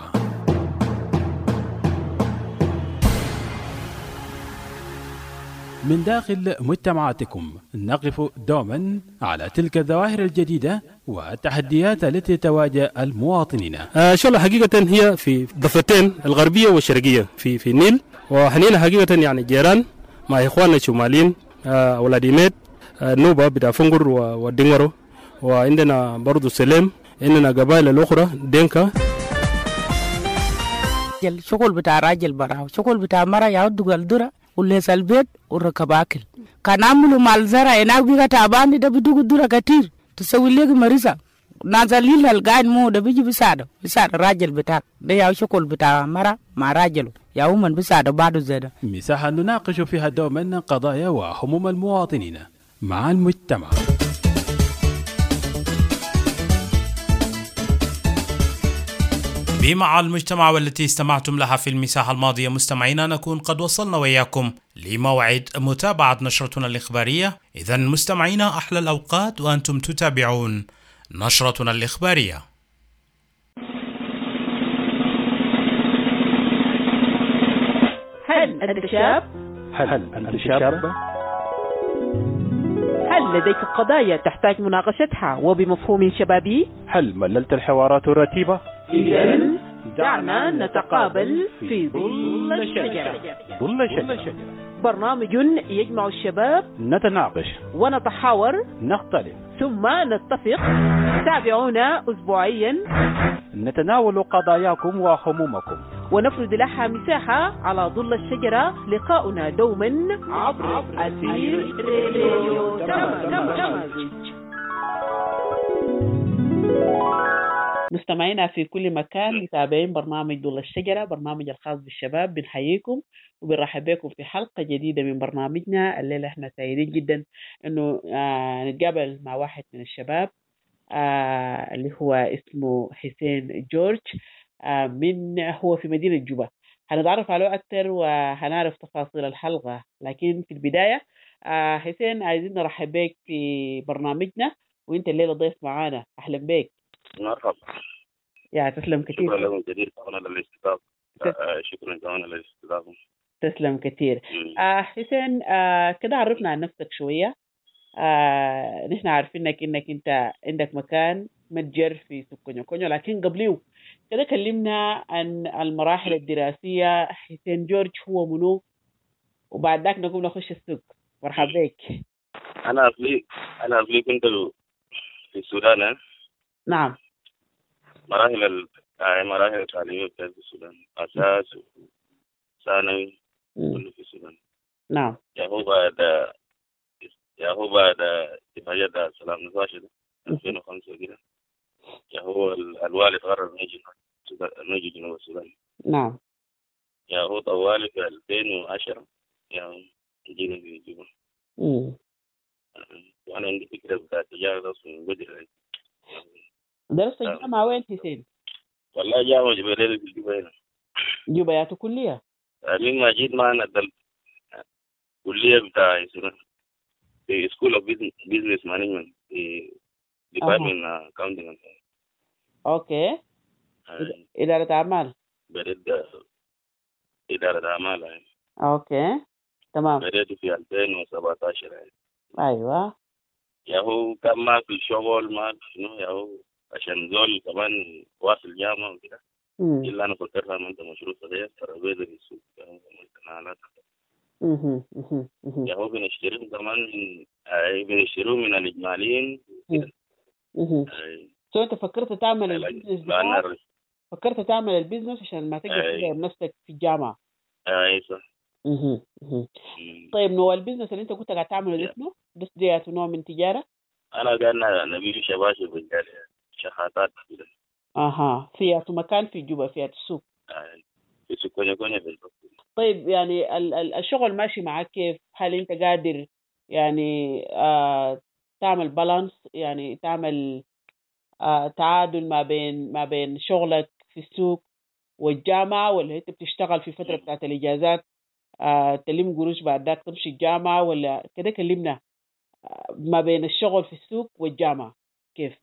من داخل مجتمعاتكم نقف دوما على تلك الظواهر الجديدة والتحديات التي تواجه المواطنين. آه شاء الله حقيقة هي في ضفتين الغربية والشرقية في في النيل، وحنينا حقيقة يعني جيران مع إخواننا الشماليين آه ولاديميت آه نوبة بتاع فنقر ودينغرو، وعندنا برضو سليم، عندنا قبائل الأخرى دينكا. شغل بتاع راجل براو، شغل بتاع مرة يعود الدرة وليس البيت وركب أكل. كان عملوا مال زرع هناك بيجا تعبان ده بدوق الدرة كتير تسوي لك مريضة نازلين القاعد مو ده بيجي بيساعده بيساعد الراجل بتاعك ده يا شغل بتاع مرة مع راجله يا من بيساعده بعده زيادة. مساحة نناقش فيها دوما قضايا وهموم المواطنين مع المجتمع. مع المجتمع والتي استمعتم لها في المساحة الماضية مستمعينا نكون قد وصلنا وإياكم لموعد متابعة نشرتنا الإخبارية. إذن مستمعينا أحلى الأوقات وأنتم تتابعون نشرتنا الإخبارية. هل أنت شاب؟ هل أنت شاب؟ هل لديك قضايا تحتاج مناقشتها وبمفهوم شبابي؟ هل مللت الحوارات الرتيبة؟ إذن دعنا نتقابل في ظل الشجرة. ظل الشجرة برنامج يجمع الشباب، نتناقش ونتحاور، نختلف ثم نتفق. تابعونا أسبوعيا نتناول قضاياكم وهمومكم ونفرد لها مساحة على ظل الشجرة. لقاؤنا دوما عبر أثير راديو تمازج. مستمعينا في كل مكان متابعين برنامج ظل الشجرة، برنامج الخاص بالشباب. بنحييكم وبنرحب بكم في حلقة جديدة من برنامجنا. الليلة احنا سعيدين جدا انه آه نتقابل مع واحد من الشباب آه اللي هو اسمه حسين جورج آه من هو في مدينة جوبا. هنتعرف عليه أكتر وهنعرف تفاصيل الحلقة. لكن في البداية آه حسين عايزين نرحب بك في برنامجنا، وانت الليلة ضيف معانا. أهلا بك. مرحبا. يا تسلم كثير. شكرا لكم كثير كمان على الاستضافة. آه شكرا كمان على الاستضافة. تسلم كثير. آه حسين آه كده عرفنا عن نفسك شوية. آه نحن عارفينك انك انت عندك مكان متجر في سوق كونيو كونيو، لكن قبليه كده كلمنا عن المراحل الدراسية. حسين جورج هو منو؟ وبعد ذاك نقوم نخش السوق. مرحبا بك. انا قبلي انا قبلي كنت في السودان. نعم. مراحل ال... مراحل التعليمية في السودان، اساس ثانوي كله في السودان. نعم. يا هو بعد يا هو بعد اتفاقية دار السلام نفاشل ألفين وخمسة كده، يا هو الوالد قرر نيجي نيجي جنوب السودان. نعم. يا هو طوالي في ألفين وعشرة يا جينا في جوبا. امم وانا عندي فكرة بتاع التجارة اصلا من بدري. درست الجامعة وين حسين؟ والله جامعة جبيلية في جوبا هنا. جوبا يا كلية؟ من ما جيت معنا دل كلية بتاع السودان في سكول اوف بيزنس مانجمنت في ديبارتمنت اكاونتنج. اوكي. إدارة أعمال. بديت إدارة أعمال يعني. اوكي تمام. بديت في ألفين وسبعة عشر يعني. ايوه. يا هو كان ما في شغل ما شنو يا هو عشان زول كمان واصل جامعة وكده. إلا أنا فكرت عملت مشروع صغير ترابيزة في السوق يعني. اها اها اها. يا هو بنشتريه كمان من أي بنشتروه من الإجماليين كده. اها. سو أنت فكرت تعمل البيزنس بتاعك؟ فكرت تعمل البيزنس عشان ما تقدر تدعم نفسك في الجامعة. اي صح. اها اها. طيب نوع البيزنس اللي انت كنت قاعد تعمله ده اسمه؟ بس ديت نوع من تجارة؟ انا قاعد نبيع شباشب بالجارية شحاتات كده. اها. في مكان في جوبا في السوق. اي في سوق كونيا كونيا بالضبط. طيب يعني ال ال الشغل ماشي معاك كيف؟ هل انت قادر يعني آه تعمل بالانس، يعني تعمل آه تعادل ما بين ما بين شغلك في السوق والجامعة، ولا انت بتشتغل في فترة بتاعت الإجازات آه تلم قروش بعد ذاك تمشي الجامعة، ولا كده؟ كلمنا آه ما بين الشغل في السوق والجامعة كيف؟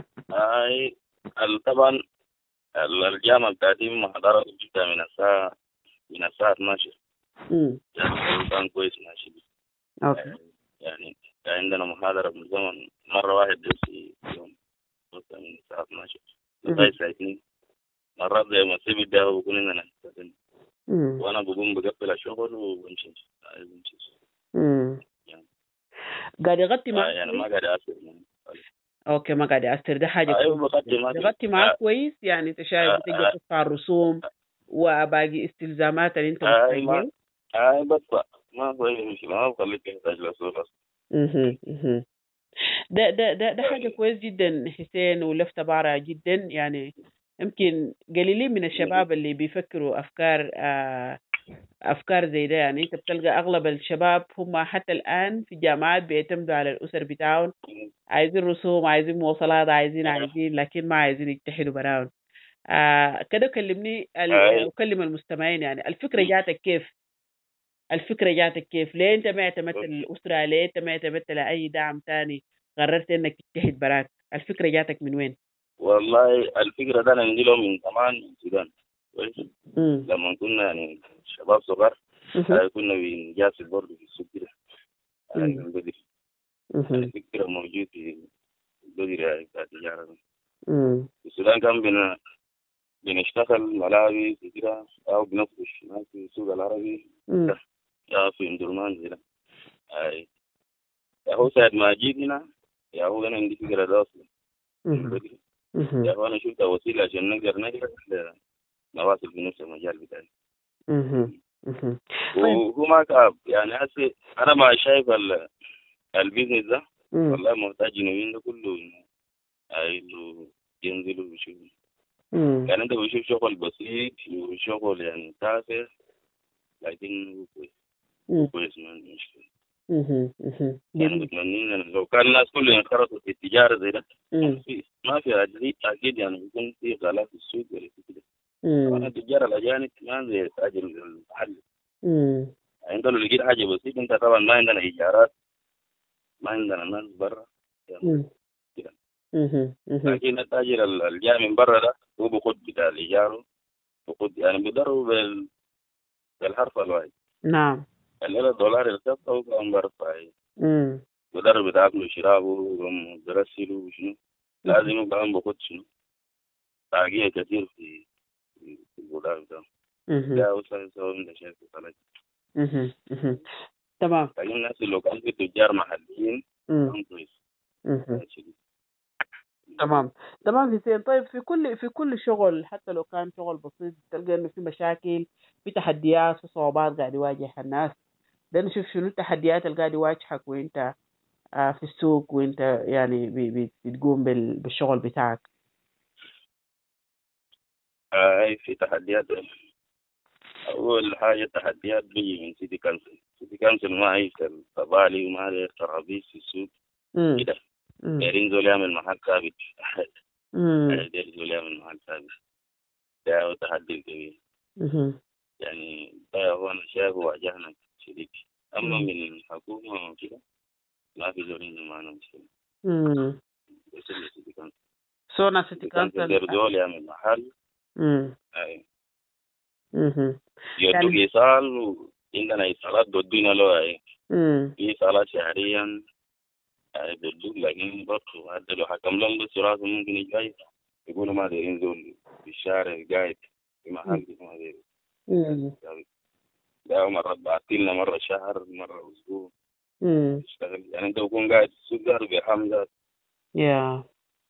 اي طبعا الجامعة بتاعتي محاضرة جدا من الساعة من الساعة اثناشر. امم يعني كان كويس ماشي. اوكي. يعني عندنا محاضرة من زمن مرة واحد في يوم من الساعة اثناشر لغاية الساعة اثنين. مرات زي ما سيب الدواء بكون إننا نستخدم. وأنا بقوم بقفل الشغل وبمشي. بمشي. امم يعني قاعد يغطي معك؟ يعني ما قاعد أثر يعني. اوكي ما قاعد يأثر، ده حاجة. أيوة بغطي معك. يغطي معك آه. كويس يعني. أنت شايف بتقدر تدفع الرسوم وباقي استلزامات اللي أنت محتاجها؟ أي بدفع ما في مشكلة، ما بخليك تحتاج لرسول أصلا. اها اها. ده ده ده ده حاجة كويس جدا حسين، ولفتة بارعة جدا. يعني يمكن قليلين من الشباب اللي بيفكروا أفكار آه أفكار زي ده. يعني أنت بتلقى أغلب الشباب هم حتى الآن في الجامعات بيعتمدوا على الأسر بتاعهم، عايزين رسوم، عايزين مواصلات، عايزين عايزين لكن ما عايزين يجتهدوا براهم. آه كده كلمني وكلم المستمعين. يعني الفكرة جاتك كيف؟ الفكرة جاتك كيف؟ ليه أنت ما اعتمدت الأسرة؟ ليه أنت ما اعتمدت لأي دعم تاني؟ قررت إنك تجتهد براك. الفكرة جاتك من وين؟ والله الفكرة ده أنا عندي له من زمان من السودان. كويس. لما كنا يعني شباب صغار كنا بنجاسر برضه في السوق كده من بدري. الفكرة موجود في بدري يعني بتاع التجارة. في السودان كان بنا بنشتغل ملاوي كده أو بنفرش في السوق العربي يا في اندرمان كده. أي يا هو ساعة ما جيت هنا يا هو أنا عندي فكرة ده أصلا من بدري. يا هو أنا شفت وسيلة عشان نقدر نقدر نواصل في نفس المجال بتاعي. وهو ما كعب يعني هسه أنا ما شايف البيزنس ده والله محتاج جنوبين ده كله إنه ينزلوا بيشوفوا. يعني أنت بيشوف شغل بسيط وشغل يعني تافه لكن كويس كويس ما عندي مشكلة. يعني بتمنين لو كان الناس كلهم ينخرطوا في التجارة زي ده ما في ما في أكيد أكيد يعني بيكون في غلاء في السوق ولا كده. طبعا التجار الأجانب ما زي تاجر المحل. عندنا لو لقيت حاجة بسيطة أنت طبعا ما عندنا إيجارات، ما عندنا ناس برا كده. لكن التاجر الجاي من برا ده هو بيخد بتاع الإيجار، بيخد يعني بيضربوا بال بالحرف الواحد. نعم. الليلة الدولار الكفة هو كان برفع. بيضرب بتاكله وشرابه وبرسله وشنو. لازم يبقى بيخد شنو. تاجية كثير في في الدولار ده. ده وصل سوى من الشيء في تمام. لكن الناس اللي كانوا في تجار محليين كانوا كويس. تمام تمام حسين. طيب في كل في كل شغل حتى لو كان شغل بسيط تلقى انه في مشاكل، في تحديات، في صعوبات قاعد يواجه الناس. ده نشوف شنو التحديات اللي قاعد يواجهك وانت آه في السوق وانت يعني بي بي بتقوم بالشغل بتاعك. آه في تحديات. أول حاجة تحديات بيجي من سيتي كانسل. سيتي كانسل ما هيكل طبالي وما هي ترابيس في السوق كده. دايرين زول يعمل محل ثابت. دايرين زول يعمل محل ثابت. ده هو تحدي كبير. يعني ده هو أنا شايف واجهنا شديد. أما من الحكومة وكده ما في زول عنده معنا مشكلة. بس اللي سيتي كانسل. سونا سيتي كانسل. داير زول يعمل محل. أي. يدوك يعني إيصال وعندنا إيصالات دودينا له أي. في إيصالات شهريا أي دودوك، لكن برضو حتى لو حكم لهم بس راسه ممكن يجاي يقولوا ما دايرين زول في الشارع قاعد في محل ما دايرين. ده مرة بعتلنا مرة شهر مرة أسبوع. يشتغل يعني أنت تكون قاعد في السوق ده بحمزة. يا.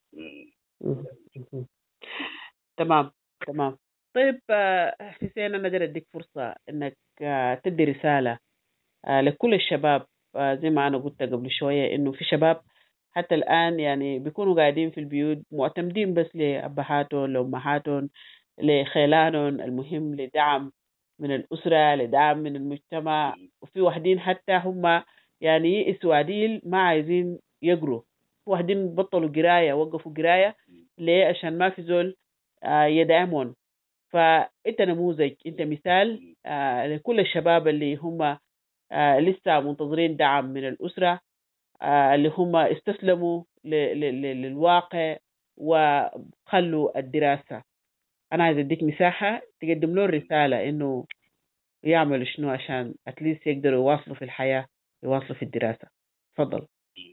تمام تمام. طيب حسين أنا أقدر أديك فرصة إنك تدي رسالة لكل الشباب، زي ما أنا قلت قبل شوية إنه في شباب حتى الآن يعني بيكونوا قاعدين في البيوت معتمدين بس لأبهاتهم لأمهاتهم لخيلانهم، المهم لدعم من الأسرة لدعم من المجتمع. وفي واحدين حتى هم يعني يئسوا عديل ما عايزين يقروا، في واحدين بطلوا قراية وقفوا قراية ليه؟ عشان ما في زول يدعمون. فأنت نموذج، أنت مثال آه لكل الشباب اللي هم آه لسه منتظرين دعم من الأسرة، آه اللي هم استسلموا للواقع وخلوا الدراسة. أنا عايز أديك مساحة تقدم له الرسالة إنه يعملوا شنو عشان أتليس يقدروا يواصلوا في الحياة، يواصلوا في الدراسة. تفضل.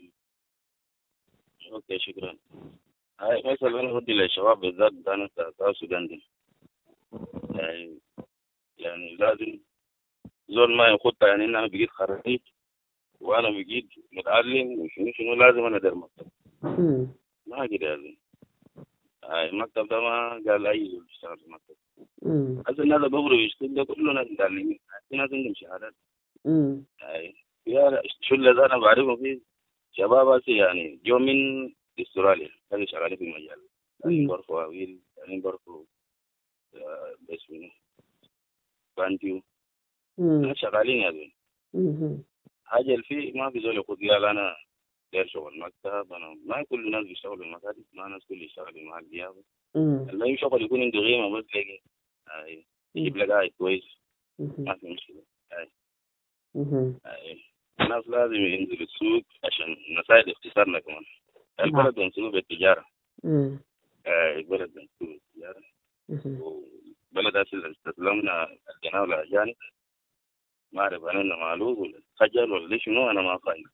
أوكي شكرا. هاي مثلا أنا بدي للشباب بالذات أنا تاسو جندي. يعني يعني لازم زول ما يخط يعني إن أنا بقيت خريج وأنا بقيت متعلم وشنو شنو لازم أنا أدير مكتب. ما كده لازم. هاي المكتب ده ما قال أي زول يشتغل في المكتب. هذا الناس اللي بيقولوا يشتغل ده كلنا متعلمين. في ناس عندهم شهادات. هاي يا شو اللي أنا بعرفه فيه شباب يعني جو من استراليا كانوا شغالين في المجال. يعني برفو أويل يعني برفو بس منه بانتيو ناس شغالين يا زين. حاجة الفي ما في زول يقول قال أنا داير شغل مكتب. أنا ما كل الناس بيشتغلوا المكاتب، ما ناس كل يشتغلوا مع الديابة. اللي يشتغل يكون عنده قيمة بس لقي أي يجيب لك قاعد كويس ما في مشكلة. أي أي الناس لازم ينزلوا السوق عشان نساعد اقتصادنا كمان. البلد بنسوق بالتجارة. أي البلد بنسوق بالتجارة. بلد أصل استسلمنا الجناة الأجانب ما أعرف أنا إنه معلوم ولا خجل ولا شنو أنا ما فاهم.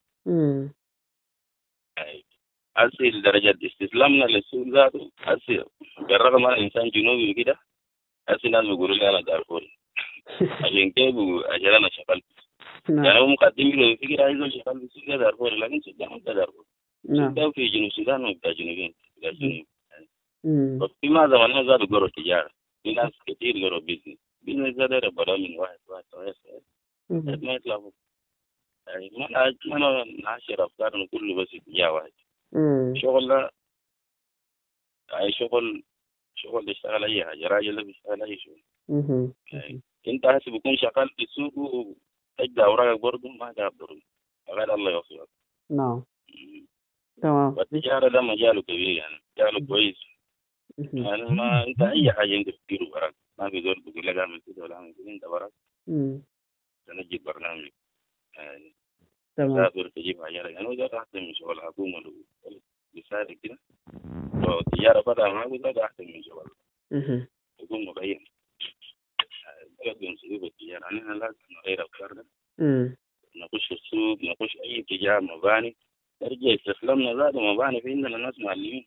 أصل درجة استسلامنا للسوق ذاته أصل بالرغم أن الإنسان جنوبي وكده أصل ناس بيقولوا لي أنا دارفوري عشان كيف عشان أنا شغال يعني هو مقدم له فكرة عايز شغال في السوق دارفوري لكن سوق ما دارفوري سوق في جنوب السودان وبتاع جنوبين بتاع جنوب. ففي ما زمان زادوا قروا تجارة في ناس كتير قروا بيزنس بيزنس زاد ربنا من واحد واحد واحد واحد ما يطلعوا يعني ما ما نعشر أفكارنا كله بس اتجاه واحد. شغل لا أي شغل شغل يشتغل أي حاجة راجل بيشتغل أي شغل. يعني أنت حسب يكون شغال في السوق وتجد أوراقك برضه ما جاب برضه غير الله يوفقك. نعم. تمام. والتجارة ده مجاله كبير يعني مجاله كويس. يعني ما انت اي حاجه انت بتديره براك، ما في زول بيقول لك اعمل كده ولا اعمل كده، انت براك تنجد برنامج يعني تمام. تقدر تجيب حاجه يعني وده احسن من شغل الحكومه لو بيساعدك كده. لو التجاره بدأ معك ده احسن من شغل يكون مبين بلد ينصيب التجاره. يعني احنا لازم نغير افكارنا، نخش السوق، نخش اي تجاره مباني، نرجع استسلمنا ذات مباني، في عندنا ناس معلمين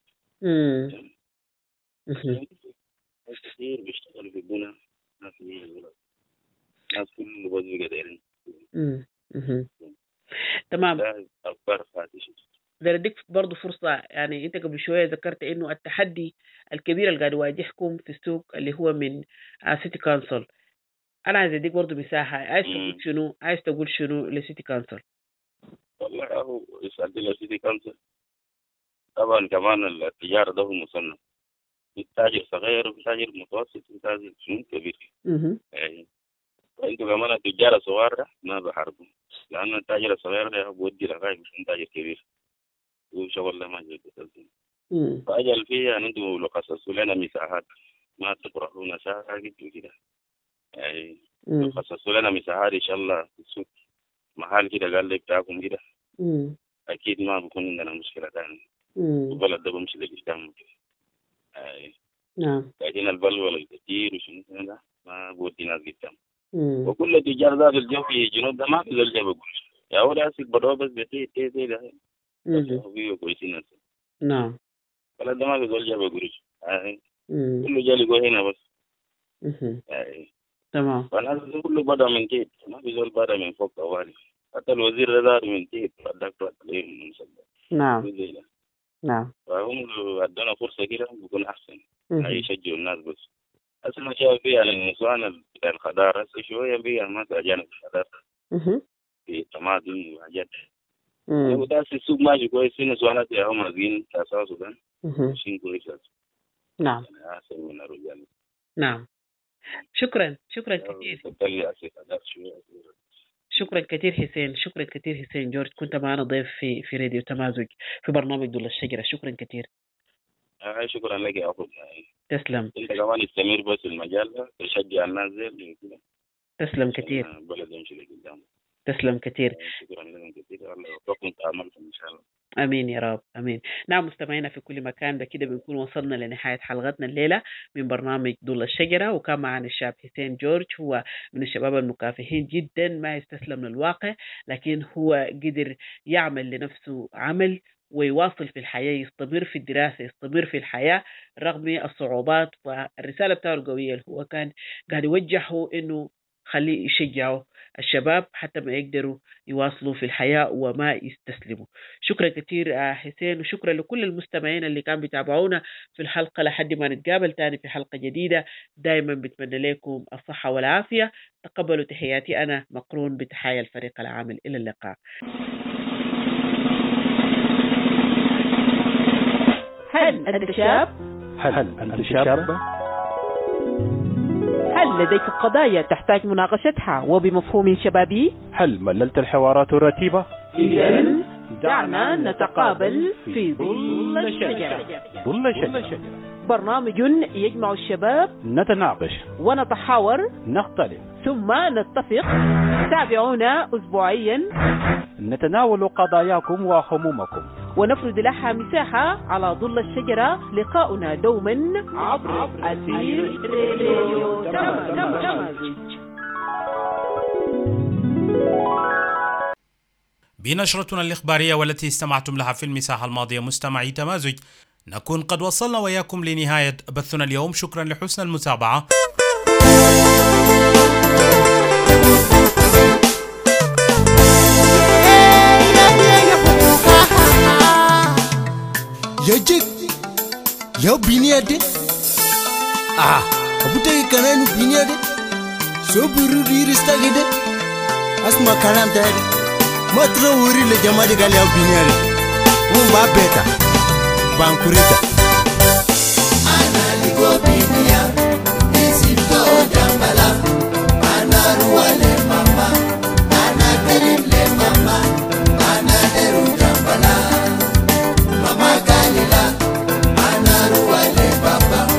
ناس كثير بيشتغلوا في البناء، ناس ناس كل بس بقدرين. تمام. أفكار فاتشة. بدي أديك برضه فرصة، يعني أنت قبل شوية ذكرت إنه التحدي الكبير اللي قاعد يواجهكم في السوق اللي هو من سيتي كونسل. أنا عايز أديك برضه مساحة، عايز تقول شنو؟ عايز تقول شنو لسيتي كونسل؟ والله هو يسأل لسيتي كونسل طبعا كمان التجارة ده هو مصنف، في تاجر صغير وفي تاجر متوسط وفي تاجر شنو كبير. يعني وانتوا كمان التجارة صغار ما بحاربوا، لأن التاجر الصغير ده بودي لغاية مش تاجر كبير وشغل له ما جاي بتلزم. فأجل فيه يعني انتوا لو خصصوا لنا مساحات ما تطرحونا ساكت وكده، يعني لو خصصوا لنا مساحات إن شاء الله في السوق محل كده قال لي بتاعكم كده أكيد ما بكون عندنا مشكلة ثانية، البلد ده بمشي لقدام كده. نعم. لكن البلوى الكثير وشنو ده ما بودي ناس قدام. وكل التجار ذات الجو في الجنوب ده ما في زول جاب قرش، يا هو راسك بدو بس بتي تي تي ده هو كويسين ناس. نعم. البلد ده ما في زول جاب قرش، كله جالي جو هنا بس. تمام. فالناس كله بدأ من تيت، ما في زول بدأ من فوق طوالي، حتى الوزير ده من تيت الدكتور عليه من مسجل. نعم. نعم. فهم لو ادونا فرصة كده بيكون أحسن، يشجعوا الناس بس. أصلا شايف فيها النسوان الخضار هسه شوية بيها ما تأجانب الخضار في طماطم وحاجات. وداس السوق ماشي كويس، في نسوانات يا هم مازقين كاساس وده ماشيين كويس. نعم. يعني أحسن من الرجال. نعم. شكرا شكرا كثير. شكرا كثير حسين، شكرا كثير حسين جورج، كنت معنا ضيف في في راديو تمازج في برنامج دول الشجرة. شكرا كثير. آه شكرا لك يا أخو. تسلم. انت كمان استمر بس المجال ده، تشجع الناس زي كده. تسلم كثير. البلد يمشي لقدام. تسلم كثير. شكرا لكم كثير، الله يوفقكم تعاملكم ان شاء الله. امين يا رب، امين. نعم مستمعينا في كل مكان، ده كده بنكون وصلنا لنهايه حلقتنا الليله من برنامج ضل الشجره، وكان معنا الشاب حسين جورج، هو من الشباب المكافحين جدا، ما يستسلم للواقع، لكن هو قدر يعمل لنفسه عمل ويواصل في الحياة، يستمر في الدراسة، يستمر في الحياة رغم الصعوبات. والرسالة بتاعه القوية اللي هو كان قاعد يوجهه إنه خليه يشجعه الشباب حتى ما يقدروا يواصلوا في الحياة وما يستسلموا. شكرا كثير حسين، وشكرا لكل المستمعين اللي كانوا بيتابعونا في الحلقة. لحد ما نتقابل تاني في حلقة جديدة، دائما بتمنى لكم الصحة والعافية. تقبلوا تحياتي أنا مقرون بتحايا الفريق العامل. إلى اللقاء. هل أنت شاب؟ هل أنت شاب؟ هل لديك قضايا تحتاج مناقشتها وبمفهوم شبابي؟ هل مللت الحوارات الرتيبة؟ إذن دعنا نتقابل في ظل الشجرة. ظل الشجرة برنامج يجمع الشباب، نتناقش ونتحاور، نختلف ثم نتفق. تابعونا أسبوعيا، نتناول قضاياكم وهمومكم ونفرد لها مساحة على ظل الشجرة. لقاؤنا دوما عبر أثير راديو تمازج. بنشرتنا الإخبارية والتي استمعتم لها في المساحة الماضية مستمعي تمازج، نكون قد وصلنا وإياكم لنهاية بثنا اليوم. شكرا لحسن المتابعة. Yajik, yo biniade. Ah, abutai kananu biniade. So buru dirista gide. Asma kanan tayari. Matro wuri le jamadi gali yo biniade. Umba beta, bankurita. Ana ligo binia, isito jambala. Ana ruwale mama, ana terim le mama, ana teru jambala. Mama Galila, Ana Ruwale Baba.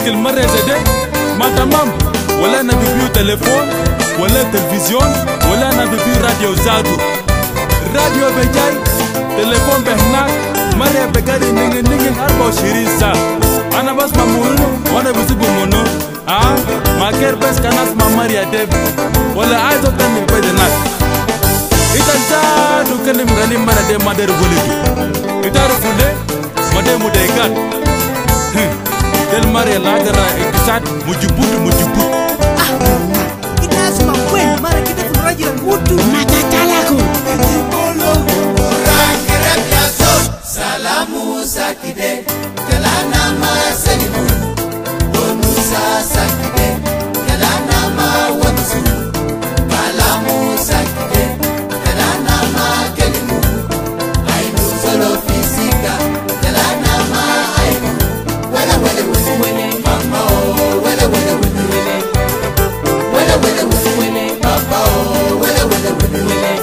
المرة زده ما تمام ولا أنا ببيو تليفون ولا تلفزيون ولا أنا ببيو راديو زادو الراديو بجاي تليفون بهناك مرة بقاري نيجي نيجي أربعة وعشرين ساعة أنا بسمع مونو وأنا بسيب مونو آه ما كير بس كان أسمع ماريا ديب ولا عايز أتكلم بدناك إذا زادو كلم غني مرة دي ما دير بوليدو إتعرفوا ليه ما دي مدايقات del mare lagara ikisat mujubut mujubut ah kita semua kuen mari kita raja kudu nakatalaku bolo rakira biaso salamu sakide kalana masalimu bonusa sakide kalana ma wansu kalamu sakide kalana ma kelimu ainu solo fisika kalana ma ainu wala wala wala mama oh wala wala wala wala wala wala papa oh wala wala wala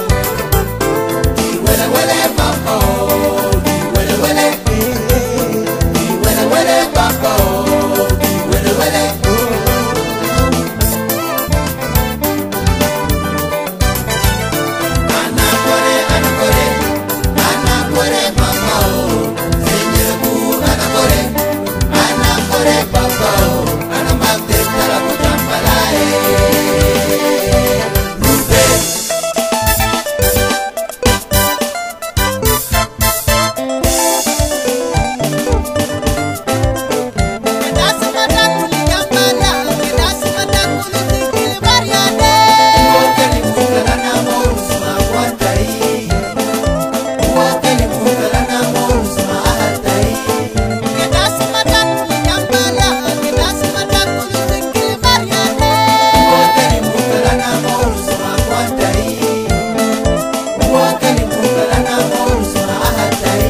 wala wala papa oh wala wala wala wala papa oh wala wala ana kore ana kore ana kore mama oh señor bu ana kore ana kore papa oh ana magde kala kujambala eh rube kedasi mata kulijambala kedasi mata kulitikil mariade wakeli mungala na morusma kwantai wakeli mungala na morusma ahatai kedasi mata kulijambala kedasi mata kulitikil mariade wakeli mungala na morusma kwantai wakeli mungala na morusma ahatai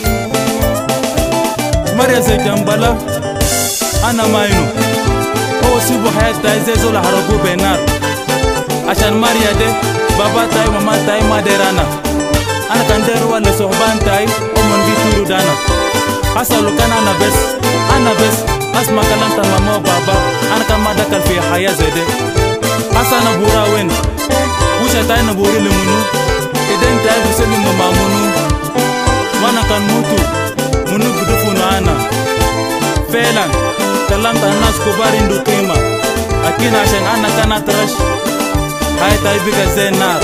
Maria Zejambala أنا ماينو هو سيبو حياة تاي زي زولا هربو بينار عشان ماريا دي بابا تاي ماما تاي ما ديرانا أنا كان دير ولا صحبان تاي ومن بيتورو دانا أسا لو كان أنا بس أنا بس أسمع كلام تا ماما وبابا أنا كان ما دخل في حياة زي دي أسا نبورا وين وشا تاي نبوري لمنو إدين تاي بسلي ماما منو وانا كان موتو منو بدفونا أنا فعلا كلام الناس كبار عنده قيمة أكيد عشان أنا كانت رش هاي تايبك زي النار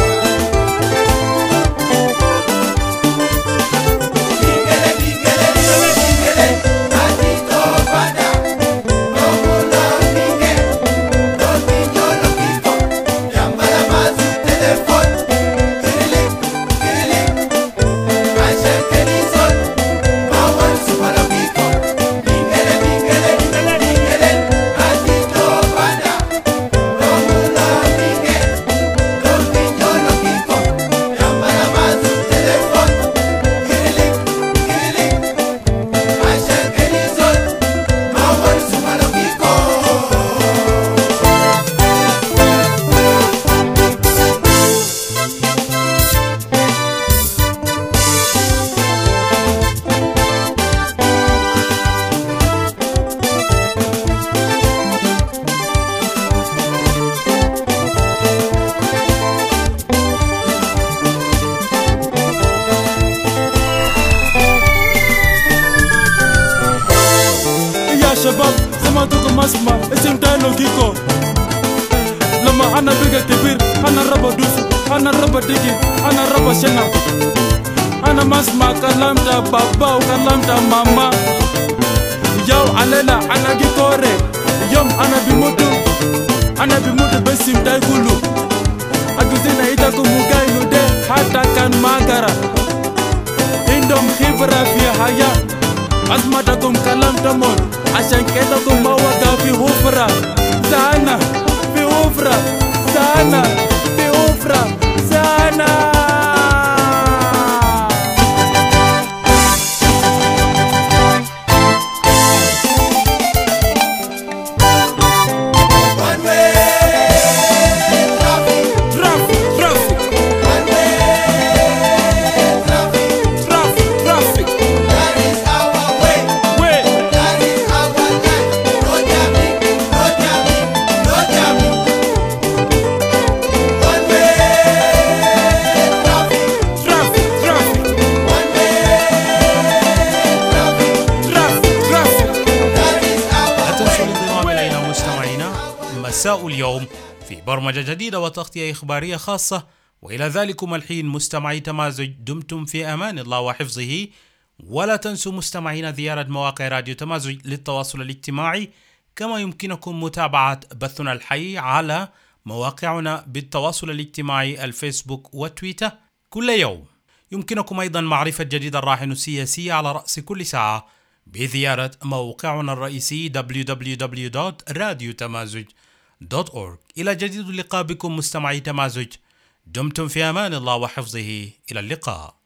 شباب سمعتكم اسمع اسم تايلو كيكو لما انا بقى كبير انا ربا دوسو انا ربا ديكي انا ربا شنا انا ما اسمع كلام تا بابا وكلام تا ماما يو علينا انا كيكوري يوم انا بموتو انا بموتو بسم تايكولو اكوزينا ايتاكو مغاينو دي حتى كان ماكارا عندهم خبرة في حياة أسمعتكم كلام تمون عشان كده كم بوقع في حفرة سانا في حفرة سانا في حفرة سانا That is our way. That is our life. مساء اليوم في برمجة جديدة وتغطية إخبارية خاصة. وإلى ذلكم الحين مستمعي تمازج، دمتم في أمان الله وحفظه. ولا تنسوا مستمعين زيارة مواقع راديو تمازج للتواصل الاجتماعي، كما يمكنكم متابعة بثنا الحي على مواقعنا بالتواصل الاجتماعي الفيسبوك وتويتر كل يوم. يمكنكم أيضا معرفة جديد الراهن السياسي على رأس كل ساعة بزيارة موقعنا الرئيسي دبليو دبليو دبليو دوت راديو تمازج دوت أورغ. إلى جديد اللقاء بكم مستمعي تمازج، دمتم في أمان الله وحفظه. إلى اللقاء.